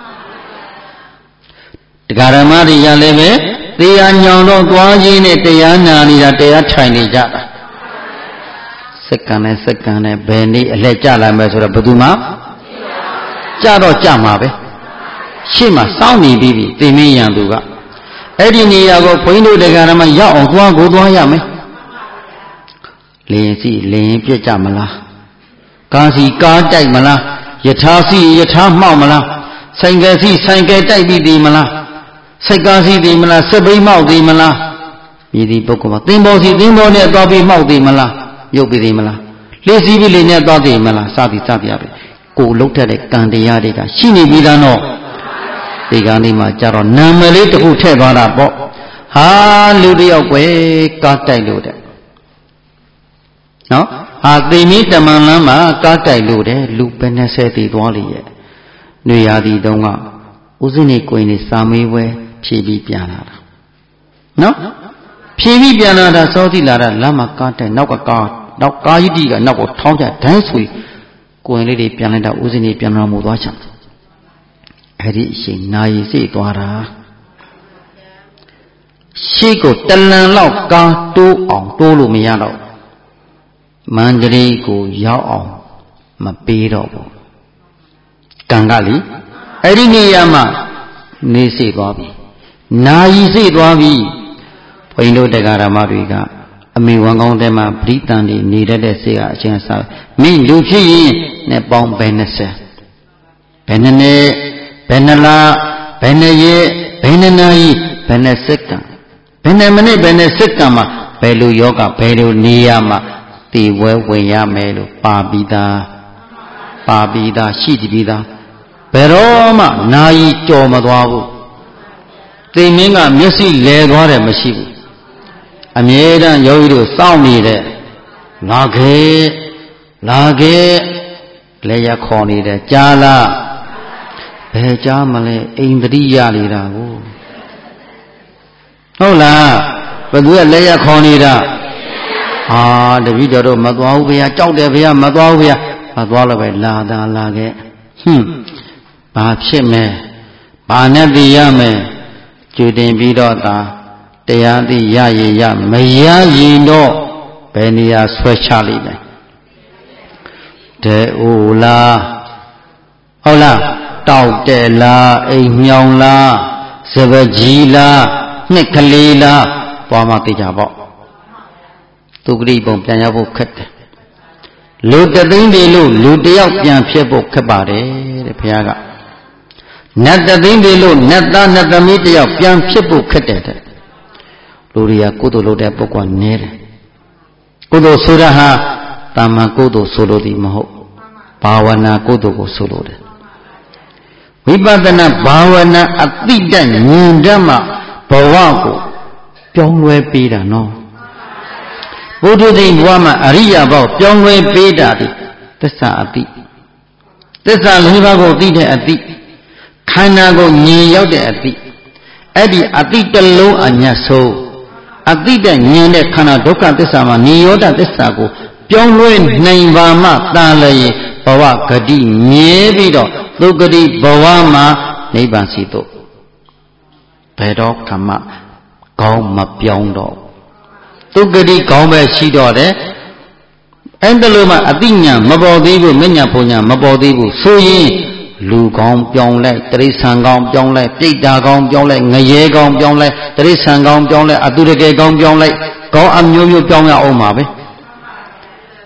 The Garamari Yaleve, the young Tuayin at the Yanani that they are Chinese. Second, Benny, Lechala Mesura Paduma. Jado Jamabe Shima Sound Bibi, the Miyanduga. Edini Yago Poino de Garama Ya Ogua Godwa Yame Lazy Lane Piamala Gazi Gardai Mala Yatasi Yata Mamala Sangasi Sangai Di Mala Sagasi di Mala Sabi Maudi Mala Yidi Pokoma Timbosi Timbonia Dobi Maudi Mala Yobi di Mala Lazy Villania Dodi Mala Sadi Sadiabe Go looked at it, Gandiadica. Shini Vidano. The Ganima Jaro. Namely to put Tevara Bo. Ha, Ludia way, got diluted. No? As they meet the Manama, got diluted, Lupeneseti Dwali. Nuyadi Donga. Uzini Queen Sami way, Chibi Pianada. No? Chibi Pianada, Saudi Lara, Lama Kata, Naka, Naka, Naka, Tonga, dance with. Going lady pianada Uzini piano Mudacha. Edi she nai say Dwara. She go Talan Lao Ga Do on Dolu Miano. Mandri go Yao on Mapido. Gangali. Edini Yama Nisi Bobby. Nai say Dwabi. Poino de Garamariga. I mean, one of them are Britani needed a say a chance. Me, Lucy, ne bomb Benesse. Benene, Benala, Beneye, Benenai, Benesecta. Benemene, Benesectama, Belu Yoga, Belu Niyama, the Weya Melu, Babida, Shidibida, Peroma, Nai, Jomadwabu. They mean a messy leg or a machine. I made a yodo sound me there. Lage, Leia Corny there. Jala, Pejamale, Indria Lida. Hola, but we are Leia Corny there. Ah, the video of Madwavia, Chowdavia, Madwavia, Madwala, Lada, Lage. Bapshime, Banevi Yame, Judin Bidota. Teyandi ya maya yino benia swechali ne de ola hola tao de la ai myong la sabaji laနှစ်ကလေးလားသွားမှသိကြပေါ့သူဂရိပုံပြန်ရဖို့ခက်တယ်လူတသိန်းတွေလို့လူတယောက်ပြန်ဖြစ်ဖို့ခက်ပါတယ်တဲ့ဘုရားကနတ်တသိန်းတွေလို့နတ်သားနတ်သမီးတယောက်ပြန်ဖြစ်ဖို့ခက်တယ်တဲ့လူတွေကကုသိုလ်လုပ်တဲ့ပုဂ္ဂိုလ်နည်းတယ်ကုသိုလ်ဆိုတာဟာတာမန်ကုသိုလ်ဆိုလို့ဒီမဟုတ်ဘာဝနာကုသိုလ်ကိုဆိုလို့တယ်ဝိပဿနာဘာဝနာအတိတ်ဉာဏ်ဓမ္မဘဝကိုပြောင်းလဲပေးတာနော်ဘုဒ္ဓဇိဘဝမှာအရိယဘောက်ပြောင်းလဲပေးတာဒီသစ္စာအတိသစ္စာ၄ပါးကိုသိတဲ့အတိခန္ဓာကိုဉာဏ်ရောက်တဲ့အတိအဲ့ဒီအတိတလုံးအညတ်ဆုံးအတိတဲ့ဉာဏ်နဲ့ခန္ဓာဒုက္ခသစ္စာမှာနိရောဓသစ္စာကိုပြောင်းလဲနိုင်ပါမှတာလျင်ဘဝဂတိမြဲပြီးတော့သုဂတိဘဝမှာနိဗ္ဗာန်စီတို့ဘယ်တော့ကမှကောင်းမပြောင်းတော့သုဂတိကောင်းပဲရှိတော့တယ်အဲ့ဒါလို့မှအတိညာမပေါ်သေးဘူးမညာဘုံညာမပေါ်သေးဘူးဆိုရင်လူကောင်းပြောင်းလိုက်တိရစ္ဆာန်ကောင်းပြောင်းလိုက်ပြိတ္တာကောင်းပြောင်းလိုက်ငရဲကောင်းပြောင်းလိုက်တိရစ္ဆာန်ကောင်းပြောင်းလိုက်အတုရကေကောင်းပြောင်းလိုက်ကောင်းအမျိုးမျိုးပြောင်းရအောင်ပါပဲ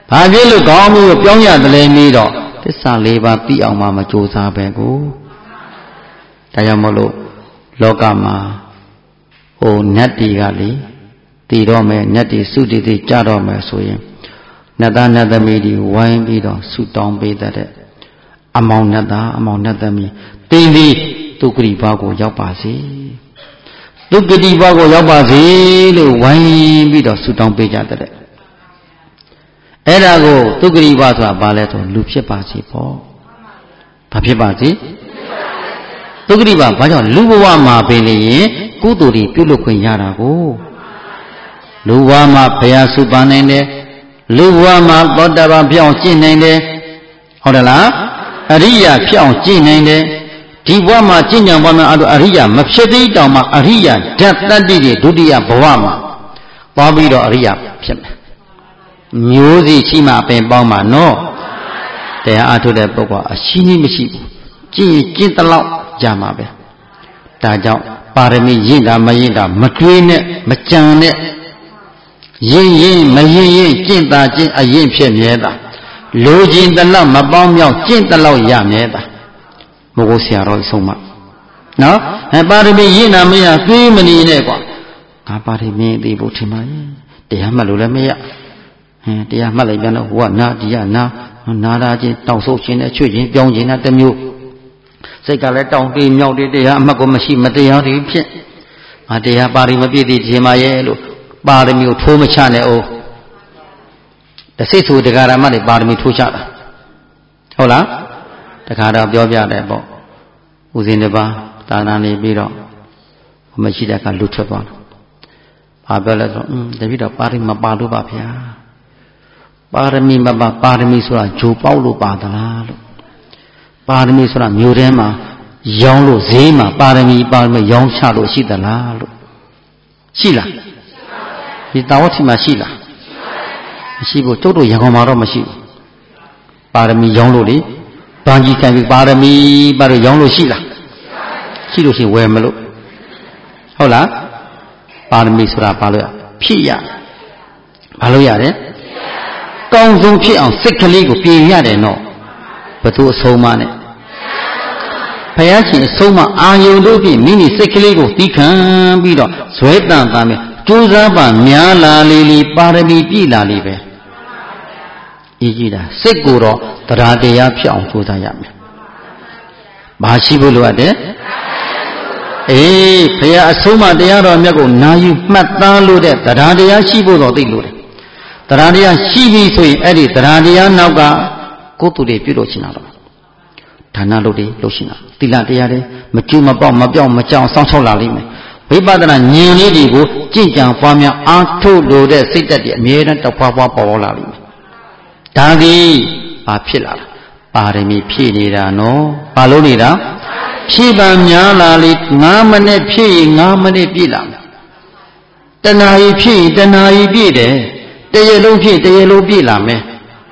ဘာဖြစ်လို့ကောင်းမှုကိုပြောင်းရတယ်လဲမေးတော့သစ္စာ၄ပါးသိအောင်မှမကြိုးစားပဲကိုဒါကြောင့်မလို့လောကမှာနတ်တွေကလေတည်တော့မယ်နတ်တွေစုတည်တည်ကြတော့မယ်ဆိုရင်နတ်သားနတ်သမီးတွေဝိုင်းပြီးတော့ဆုတောင်းပေးတဲ့အမောင်နတ်သားအမောင်နတ်သမီးတင်းပြီးဒုက္ခရိဘာကိုရောက်ပါစေဒုက္ခရိဘာကိုရောက်ပါစေလို့ဝိုင်းပြီးတော့ဆုတောင်းပေးကြတဲ့အဲ့ဒါကိုဒုက္ခရိဘာဆိုတာဘာလဲဆိုလူဖြစ်ပါစေပေါ့ဘာဖြစ်ပါစေဒုက္ခရိဘာဘာကြောင့်လူဘဝမှာပင်လေရင်ကုသိုလ်တွေပြုလုပ်ခွင့်ရတာကိုလူဘဝမှာဘုရားစုပန်နိုင်တယ်လူဘဝမှာသောတာပန်ဖြစ်အောင်ကျင့်နိုင်တယ်ဟုတ်တယ်လားအရိယာဖြစ်အောင်ကျင့်နိုင်တယ်ဒီဘဝမှာကျင့်ကြံပွားများအရိယာမဖြစ်သေးတောင်မှအရိယာဓာတ်တတ္တိတွေဒုတိယဘဝမှာသွားပြီးတော့အရိယာဖြစ်မယ်မျိုးစီရှိမှပင်ပေါင်းမှာနော်တရားအထုတ်တဲ့ပုဂ္ဂိုလ်အရှိကြီးမရှိဘူးကျင့်ကျင့်တလောက်ကြမှာပဲဒါကြောင့်ပါရမီရင့်တာမရင့်တာမတွေးနဲ့မကြံနဲ့ရင့်ရင်မရင့်ရင်ကျင့်တာကျင့်အရင်ဖြစ်မြဲတာလိုချင်တလောက်မပေါင်းမြောက်ကျင့်တလောက်ရမြဲတာမဟုတ်ဆရာတော်ဆုံးမနော်ပါရမီရင့်တာမရတွေးမနေနဲ့ကွာငါပါရမီသိဖို့ထင်ပါရဲ့တရားမှတ်လို့လည်းမရတရားမှတ်လိုက်ပြန်တော့ဟိုကနာဒီကနာတာချင်းတောက်ဆုပ်ခြင်းနဲ့ချွေခြင်းပြောင်းခြင်းနဲ့တစ်မျိုးစိတ်ကလည်းတောင်းတေးမြောက်တေးတရားအမှတ်ကိုမရှိမတရားတွေဖြစ်ငါတရားပါရမီမပြည့်သေးခြင်းပါရဲ့လို့ပါရမီကိုထိုးမချနဲ့အိုးတစိတ်ဆိုတရားဓမ္မတွေပါရမီထိုးချတာဟုတ်လားတခါတော့ပြောပြတယ်ပေါ့ဦးဇင်းတစ်ပါးသာသနာနေပြီးတော့မရှိတဲ့ကလူထွက်သွားတယ်ဘာပြောလဲဆိုတပည့်တော်ပါရမီမပါလို့ပါဗျာပါရမီမပါပါရမီဆိုတာဂျိုပေါက်လို့ပါသလားလို့ပါရမီဆိုတာမျိုးထဲမှာရောင်းလို့ဈေးမှာပါရမီရောင်းချလို့ရှိသလားလို့ရှိလားဒီတာဝတိမှာရှိလားမရှိဘူးကျုပ်တို့ရန်ကုန်မှာတော့မရှိဘူးပါရမီရောင်းလို့လေဘန်ကြီးကန်ပြီးပါရမီပါတော့ရောင်းလို့ရှိလားရှိလို့ရှိဝယ်မလို့ဟုတ်လားပါရမီဆိုတာဘာလို့ဖြစ်ရဘာလို့ရတယ်ကောင်းဆုံးဖြစ်အောင်စိတ်ကလေးကိုပြင်ရတယ်နော်ဘသူအဆုံးမနဲ့ဘုရားရှင်အဆုံးမအာယုန်တို့ဖြင့်မိမိစိတ်ကလေးကိုတီးခံပြီးတော့ဇွဲတန်တာမယ်ကြိုးစားပါများလာလေပါရမီပြည့်လာလေပဲရေးကြည့်တာစိတ်ကိုတော့တရားတရားဖြစ်အောင်ကြိုးစားရမယ်ဘာရှိဖို့လိုအပ်တယ်အေးဘုရားအဆုံးမတရားတော်မြတ်ကိုနာယူမှတ်သားလို့တဲ့တရားတရားရှိဖို့တော့သိလို့တယ်တရားတရားရှိပြီဆိုရင်အဲ့ဒီတရားတရားနောက်ကကိုယ်တူတွေပြုလို့ရှိတာတော့ဒါနလုပ်တွေလုပ်ရှိတာသီလတရားတွေမကျူးမပေါက်မပြောင်းမကြောင်စောင့်ရှောက်လာလိမ့်မယ်ဝိပဿနာဉာဏ်လေးတွေကိုကြင်ကြံပွားများအားထုတ်လို့တဲ့စိတ်ဓာတ်တွေအမြဲတမ်းတဖွာဖွာပေါ်လာလိမ့်မယ်ဒါသည်ဘာဖြစ်လာလဲပါရမီဖြည့်နေတာနော်ဘာလို့နေတာဖြည့်ပံများလာလေ9မိနစ်ဖြည့်ရင်9မိနစ်ပြည့်လာမယ်တဏှာကြီးဖြည့်ရင်တဏှာကြီးပြည့်တယ်တရေလုံးဖြည့်တရေလုံးပြည့်လာမယ်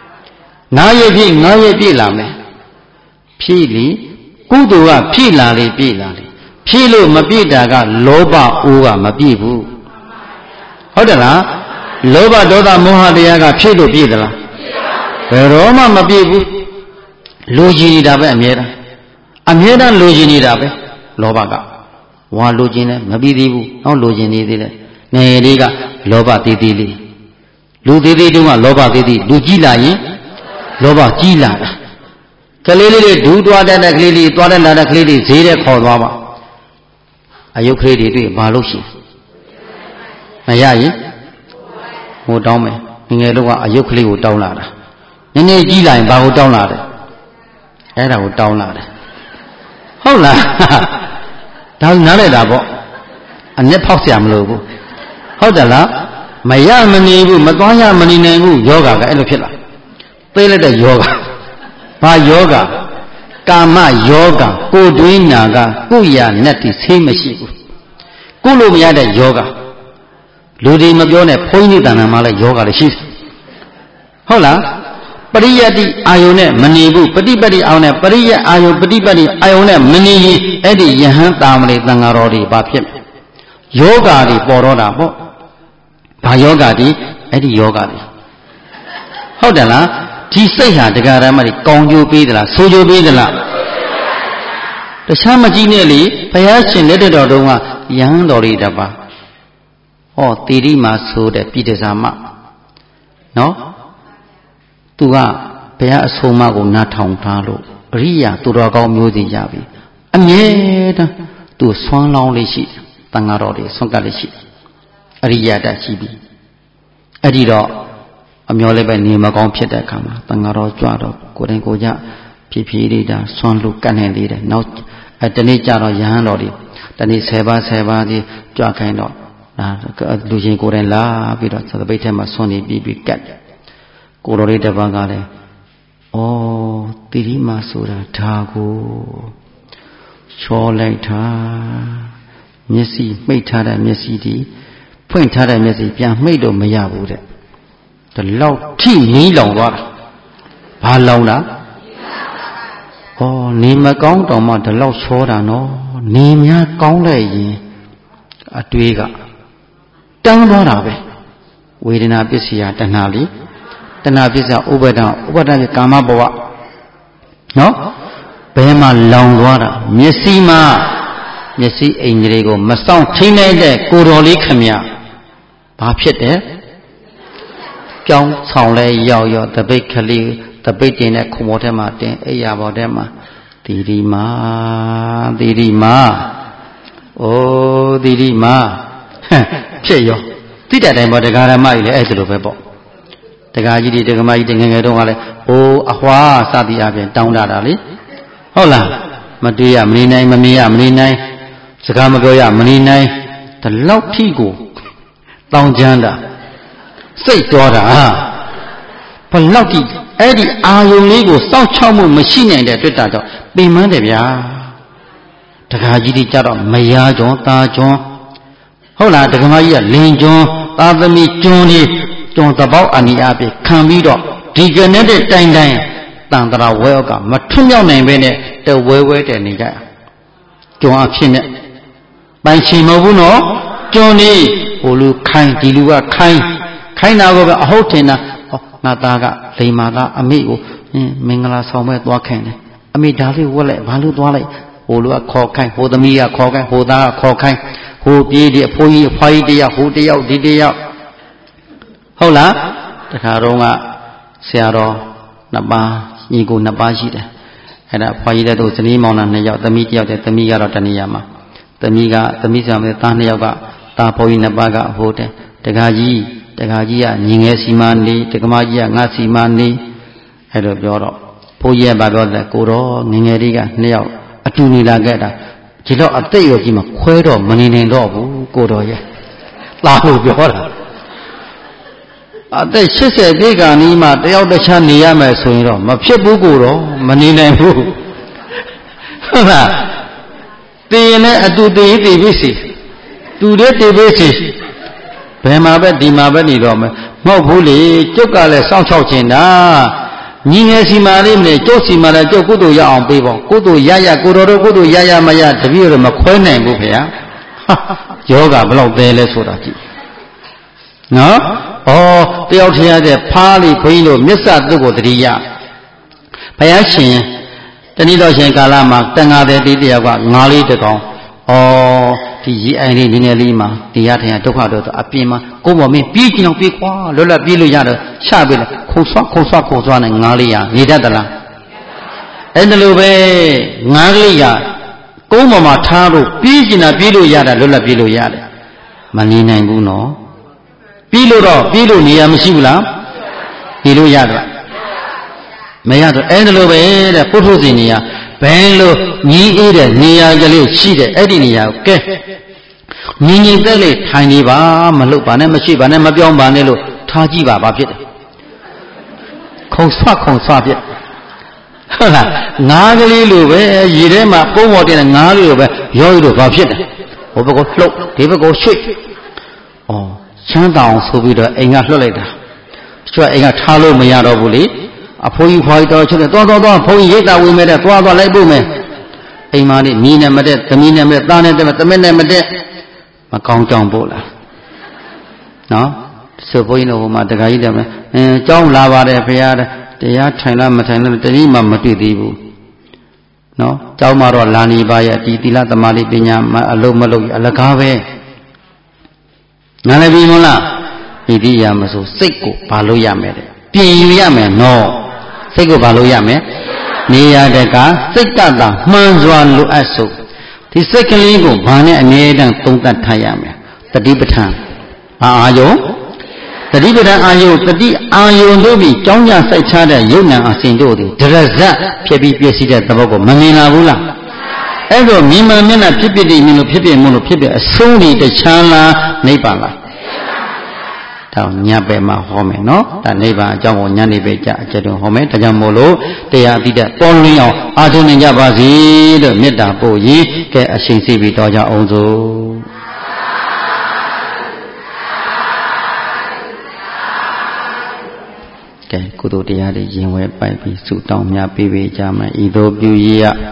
9ရက်ဖြည့်9ရက်ပြည့်လာမယ်ဖြည့်လေကုသိုလ်ကဖြည့်လာလေပြည့်လာလေဖြည့်လို့မပြည့်တာကလောဘအိုးကမပြည့်ဘူးဟုတ်တယ်လားလောဘဒေါသမောဟတရားကဖြည့်လို့ပြည့်သလားဘယ်တော့မှမပြည့်ဘူးလိုချင်နေတာပဲအမြဲတမ်းလိုချင်နေတာပဲလောဘကဝါလိုချင်တယ်မပြည့်သေးဘူးနောက်လိုချင်နေသေးတယ်ငယ်လေးကလောဘသေးသေးလေးလူသေးသေးတုန်းကလောဘသေးသေးလူကြီးလာရင်လောဘကြီးလာတာကလေးလေးတွေဒူးတွားတတ်တဲ့ကလေးလေးတွားတတ်လာတဲ့ကလေးလေးဈေးတဲ့ခေါ်သွားပါအယုတ်ကလေးတွေတွေ့ဘာလို့ရှိမရရင်ဟိုတောင်းမယ်ငယ်လုံးကအယုတ်ကလေးကိုတောင်းလာတာနည်းနည်းကြီးလာရင်ဘာကိုတောင်းလာတယ်အဲ့ဒါကိုတောင်းလာတယ်ဟုတ်လားဒါနားလဲတာပေါ့အနဲ့ဖောက်เสียမလို့ဘူးဟုတ်တယ်လားမရမနေဘူးမသွားရမနေနိုင်ဘူးယောဂကအဲ့လိုဖြစ်လာသေးလိုက်တဲ့ယောဂဘာယောဂကာမယောဂကိုယ်တွင်းနာကကိုယ်ရနဲ့တိဆေးမရှိဘူးကိုယ်လို့မရတဲ့ယောဂလူတွေမပြောနဲ့ဘုန်းကြီးတန်တန်မှလည်းယောဂလည်းရှိတယ်ဟုတ်လားပရိယတ္တိအာယုန်နဲ့မနေဘူးပฏิပတ်တိအာယုန်နဲ့ပရိယအာယုန်ပฏิပတ်တိအာယုန်နဲ့မနေရင်အဲ့ဒီယဟန်တာမလေးသံဃာတော်တွေဘာဖြစ်ယောဂတွေပေါ်တော့တာပေါ့ဘာယောဂတွေအဲ့ဒီယောဂတွေဟုတ်တယ်လားဒီစိတ်ဟာတရားဓမ္မတွေကောင်းကျိုးပေးသလားဆိုးကျိုးပေးသလားတခြားမကြည့်နဲ့လေဘုရားရှင်လက်တော်တုန်းကယဟန်တော်လေးတစ်ပါးဟောတိရိမာဆိုတဲ့ပြည်တစားမနော်သူကဘုရားအဆုံးအမကိုနားထောင်ထားလို့အရိယာသူတော်ကောင်းမျိုးစီရပြီအမြဲတမ်းသူဆွမ်းလောင်းလေးရှိတန်ဃာတော်တွေဆွမ်းကပ်လေးရှိအရိယာတရှိပြီအဲ့ဒီတော့အမျောလည်းပဲနေမကောင်းဖြစ်တဲ့အခါမှာတန်ဃာတော်ကြွတော့ကိုယ်တိုင်ကိုယ်ကြဖြည်းဖြည်းလေးဒါဆွမ်းလို့ကတ်နေသေးတယ်နောက်တနေ့ကျတော့ယဟန်တော်တွေတနေ့10 ပါးကြီးကြွခိုင်းတော့လူချင်းကိုယ်တိုင်လာပြီးတော့သပိတ်ထဲမှာဆွမ်းနေပြီးကတ်ကိုတော်လေးတစ်ပါးကလည်းဩတိရိမာဆိုတာဒါကိုချောလိုက်တာမျက်စိမှိတ်ထားတဲ့မျက်စိဒီဖွင့်ထားတဲ့မျက်စိပြန်မှိတ်လို့မရဘူးတဲ့ဒီလောက်ထိနီးလောင်သွားတာဘာလောင်တာဩနေမကောင်းတော့မှဒီလောက်ချောတာနော်နေများကောင်းလိုက်ရင်အတွေးကတန်းသွားတာပဲဝေဒနာပစ္စယတဏှာလေးတဏှာပစ္စယဥပါဒံကာမဘဝနော်ဘယ်မှာလောင်သွားတာမျက်စိမှာမျက်စိအိမ်ကလေးကိုမစောင့်ထိနိုင်တဲ့ကိုတော်လေးခမညာဘာဖြစ်တယ်ကြောင်းဆောင်လဲရောက်တပိတ်ကလေးတပိတ်တင်တဲ့ခုံပေါ်ထဲမှာတင်အိယာပေါ်ထဲမှာတိရိမာအိုးတိရိမာဖြစ်ရောတိတဲ့တိုင်းပေါ်တရားဓမ္မကြီးလည်းအဲ့ဒါလိုပဲပေါ့တရားကြီးတွေဒကမကြီးတွေငယ်ငယ်တုန်းကလည်းအိုးအဟွာစသည်အပြင်တောင်းတာလေဟုတ်လားမတွေ့ရမနေနိုင်မမြင်ရမနေနိုင်စကားမပြောရမနေနိုင်ဒီလောက်ထိကိုတောင်းချမ်းတာစိတ်တော်တာဘလောက်ထိအဲ့ဒီအာယုံလေးကိုစောင့်ချောက်မှုမရှိနိုင်တဲ့အတွက်ကြောင့်ပင်ပန်းတယ်ဗျာတရားကြီးတွေကြတော့မယားကျွန်းตาကျွန်းဟုတ်လားဒကမကြီးကလင်ကျွန်းသာသမီကျွန်းလေးကျွန်းသဘောက်အနိအပြခံပြီးတော့ဒီကနေ့တဲ့တိုင်တန်တရာဝဲကမထွမြောက်နိုင်ပဲနဲ့တဝဲတဲ့နေကြကျွန်းအဖြစ်နဲ့ပိုင်ချင်မဟုတ်ဘူးနော်ကျွန်းလေးဟိုလူခိုင်းဒီလူကခိုင်းတာကိုပဲအဟုတ်ထင်တာဟောငါသားကလိမ္မာသားအမိကိုမင်္ဂလာဆောင်မဲ့သွားခိုင်းတယ်အမိဒါလေးဝက်လိုက်ဘာလို့သွားလိုက်ဟိုလူကခေါ်ခိုင်းဟိုသမီးကခေါ်ခိုင်းဟိုသားကခေါ်ခိုင်းဟိုပြေးဒီအဖိုးကြီးအဖွားကြီးတယောက်ဟိုတယောက်ဒီတယောက်ဟုတ်လားတခါတော့ကဆရာတော်နှစ်ပါးညီကိုနှစ်ပါးရှိတယ်အဲ့ဒါဖွားကြီးတဲ့သူဇနီးမောင်နှံနှစ်ယောက်သမီးတယောက်တဲ့သမီးကတော့တဏှာမှာသမီးဆရာမသားနှစ်ယောက်ကသားဖိုးကြီးနှစ်ပါးကဟိုတဲ့တခါကြီးကညီငယ်စီမနေတက္ကမကြီးကငါစီမနေအဲ့လိုပြောတော့ဖိုးကြီးကပြောတယ်ကိုတော့ငငယ်လေးကနှစ်ယောက်အတူနေလာခဲ့တာဒီတော့အသက်ရွယ်ကြီးမှခွဲတော့မနေနိုင်တော့ဘူးကိုတော်ရဲ့သားလို့ပြောတာအသက်80ပြည့်ကနီးမှတယောက်တစ်ခြားနေရမယ်ဆိုရင်တော့မဖြစ်ဘူးကိုတော့မနေနိုင်ဘူးဟုတ်လားတည်ရင်လည်းအတူတည်ပြီစီတူတဲ့တည်ပြီစီဘယ်မှာပဲဒီမှာပဲနေတော့မယ်မဟုတ်ဘူးလေကျုပ်ကလည်းစောင့်ချောက်ချင်တာညီငယ်စီမာလေးမလဲကျုပ်စီမာလည်းကျုပ်ကုသိုလ်ရအောင်ပေးပေါ့ကုသိုလ်ရကိုတော်တို့ကုသိုလ်ရမရတပည့်တော်မခွဲနိုင်ဘူးခင်ဗျာယောဂဘလောက်သေးလဲဆိုတာကြည့်နော်ဩတယောက်ထရတဲ့ဖားလေးခွင်းလို့မြစ္ဆတုကိုတတိယဘုရားရှင်တဏိတော်ရှင်ကာလမှာတန်ဃာတဲ့တိတယောက်ကငါးလေးတကောင်ဒီရေအိုင်လေးနည်းနည်းလေးမှာတရားထိုင်ဒုက္ခတော့အပြင်မှာကိုယ်ပေါ်မင်းပြေးကြည့်အောင်ပြေးခွာလွတ်လပ်ပြေးလို့ရတော့ချပေးတယ်ခုံဆွားနဲ့ငါးလေးရနေတတ်သလားအဲ့ဒါလိုပဲငါးလေးရကုန်းပေါ်မှာထားလို့ပြေးကျင်တာပြေးလို့ရတာလွတ်လပ်ပြေးလို့ရတယ်မနေနိုင်ဘူးနော်ပြေးလို့နေရမရှိဘူးလားပြေးလို့ရတော့မရတော့အဲ့ဒါလိုပဲတဲ့ပုထုဇဉ်နေရဘယ်လိုညီးအေးတဲ့နေရာကလေးရှိတဲ့အဲ့ဒီနေရာကိုကဲညီညီသက်လေးထိုင်နေပါမလှုပ်ပါနဲ့မရှိပါနဲ့မပြောင်းပါနဲ့လို့ထားကြည့်ပါဘာဖြစ်တယ်ခုံဆွပြက်ဟုတ်လားငါးကလေးလိုပဲရေထဲမှာပုံပေါ်တင်တဲ့ငါးလေးလိုပဲရောလို့ဘာဖြစ်တယ်ဟိုဘက်ကလှုပ်ဒီဘက်ကရွှေ့ချမ်းသာအောင်ဆိုပြီးတော့အိမ်ကလွှတ်လိုက်တာကျွတ်အိမ်ကထားလို့မရတော့ဘူးလေအဖိုးကြီးဖွားကြီးတော်ချုပ်တယ်သွားဘုန်းကြီးရိတ်တာဝင်မဲ့တဲ့သွားလိုက်ပို့မယ်အိမ်မလေးမြင်းနဲ့မတက်သမီးနဲ့မတက်သားနဲ့တက်သမက်နဲ့မတက်မကောင်းကြောင်ပို့လားနော်ဆိုဘုန်းကြီးတို့ဟိုမှာတခါကြီးတယ်မလားကျောင်းလာပါတယ်ဘုရားတရားထိုင်လားမထိုင်လားတတိမှမတွေ့သေးဘူးနော်ကျောင်းမှာတော့လာနေပါရဲ့ဒီသီလသမာဓိပညာအလုံးမလုံးအလကားပဲနားလည်ပြီမလားဣတိယမဆိုစိတ်ကိုဘာလို့ရမယ်တဲ့ပြင်ယူရမယ်နော်စိတ်ကိုဘာလို့ရမယ်နေရတဲ့ကစိတ်ကသာမှန်စွာလိုအပ်ဆုံးဒီစိတ်ကလေးကိုဘာနဲ့အမြဲတမ်းသုံးသပ်ထားရမယ်တတိပဋ္ဌာန်အာယုံတတိပဋ္ဌာန်အာယုံတတိအာယုံတို့ပြီးကြောင်းကြစိုက်ချတဲ့ယုံနာအစဉ်တို့သည်ဒရဇတ်ဖြစ်ပြီးပြည့်စည်တဲ့သဘောကိုမမြင်လာဘူးလားအဲ့တော့မြင်မှမျက်နှာဖြစ်ဖြစ်နေလို့ဖြစ်ဖြစ်မို့လို့ဖြစ်ဖြစ်အဆုံးဒီတခြားလားနိဗ္ဗာန်လားဒါညပဲမှာဟောမယ်နော်ဒါနိဗ္ဗာန်အကြောင်းကိုညနေပဲကြအကျဉ်းဟောမယ်ဒါကြောင့်မို့လို့တရားအတိတ်ပေါ်လွင်အောင်အားထုတ်နိုင်ကြပါစေလို့မေတ္တာပို့ရေးကဲအရှင်စီပြီးတော့ကြအောင်စို့ကဲကုသိုလ်တရားတွေရင်ဝဲပိုက်ပြီးဆုတောင်းများပေးကြမယ်ဤသို့ပြုရ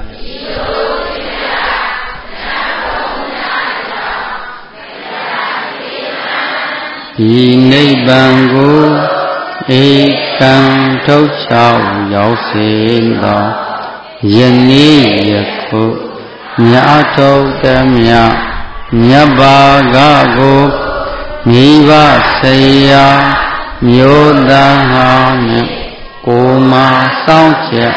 ဒီနိဗ္ဗာန်ကိုဧကံထုတ်ချောက်ရောက်စေသောယနေ့ယခုမြတ်ထုတ်တမြမြတ်ဘာကကိုမိဘဆရာမျိုးသားဟာနဲ့ကိုမစောင့်ချက်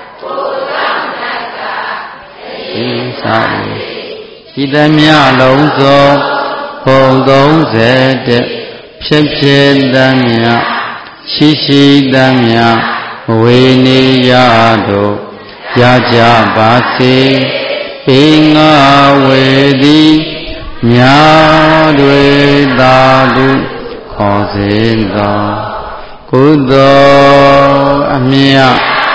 ဒီစားဤတမြလုံးသောဘုံ30ဖြစ်ဖြစ်တမြရှိရှိတမြဝေနေရတို့ရကြပါစေပေငါဝေသည်ညာတွေသာတုခေါ်စေသောကုသိုလ်အမြတ်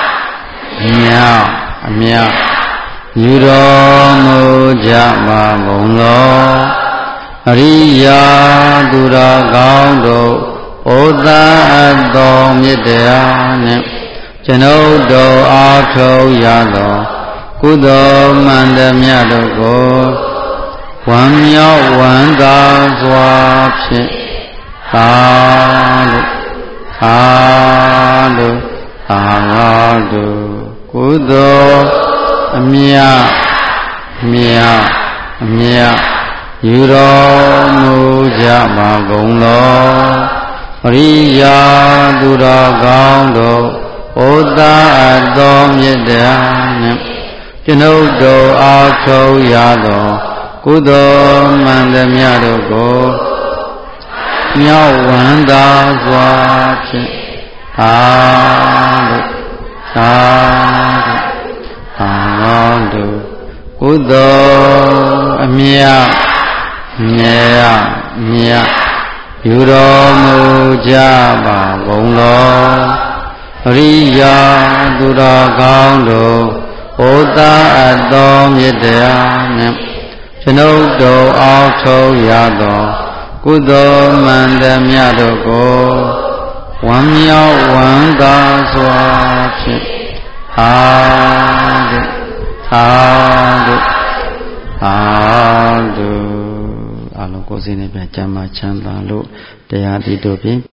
ယူတော်မူကြပါကုန်လောအရိယာသူတော်ကောင်းတို့ဩသာတော်မြတ်တရားနဲ့ကျွန်ုပ်တို့အားထုတ်ရသောကုသိုလ်မှန်သမျှတို့ကိုဝမ်းမြောက်ဝမ်းသာစွာဖြင့်သာတို့ကုသိုလ်အမြတ်ယူတော်မူကြပါကုန်လောပရိယာသူတော်ကောင်းတို့ဩသာတော်မြတ်တရားနဲ့ကျွန်ုပ်တို့အားထုတ်ရသောကုသိုလ်မှန်သမျှတို့ကိုမြောက်ဝမ်းသာစွာဖြင့်သာတို့ကုသိုလ်အမြတ်ယူတော်မူကြပါကုန်လောအရိယာသူတော်ကောင်းတို့ဩသာတော်မြတ်တရားနဲ့ကျွန်ုပ်တို့အားထုတ်ရသောကုသိုလ်မှန်သမျှတို့ကိုဝမ်းမြောက်ဝမ်းသာစွာဖြင့်သာတို့အလုံးကိုယ်စိတ်နဲ့ပြန်ကြမ်းမှချမ်းသာလို့တရားတည်တို့ဖြင့်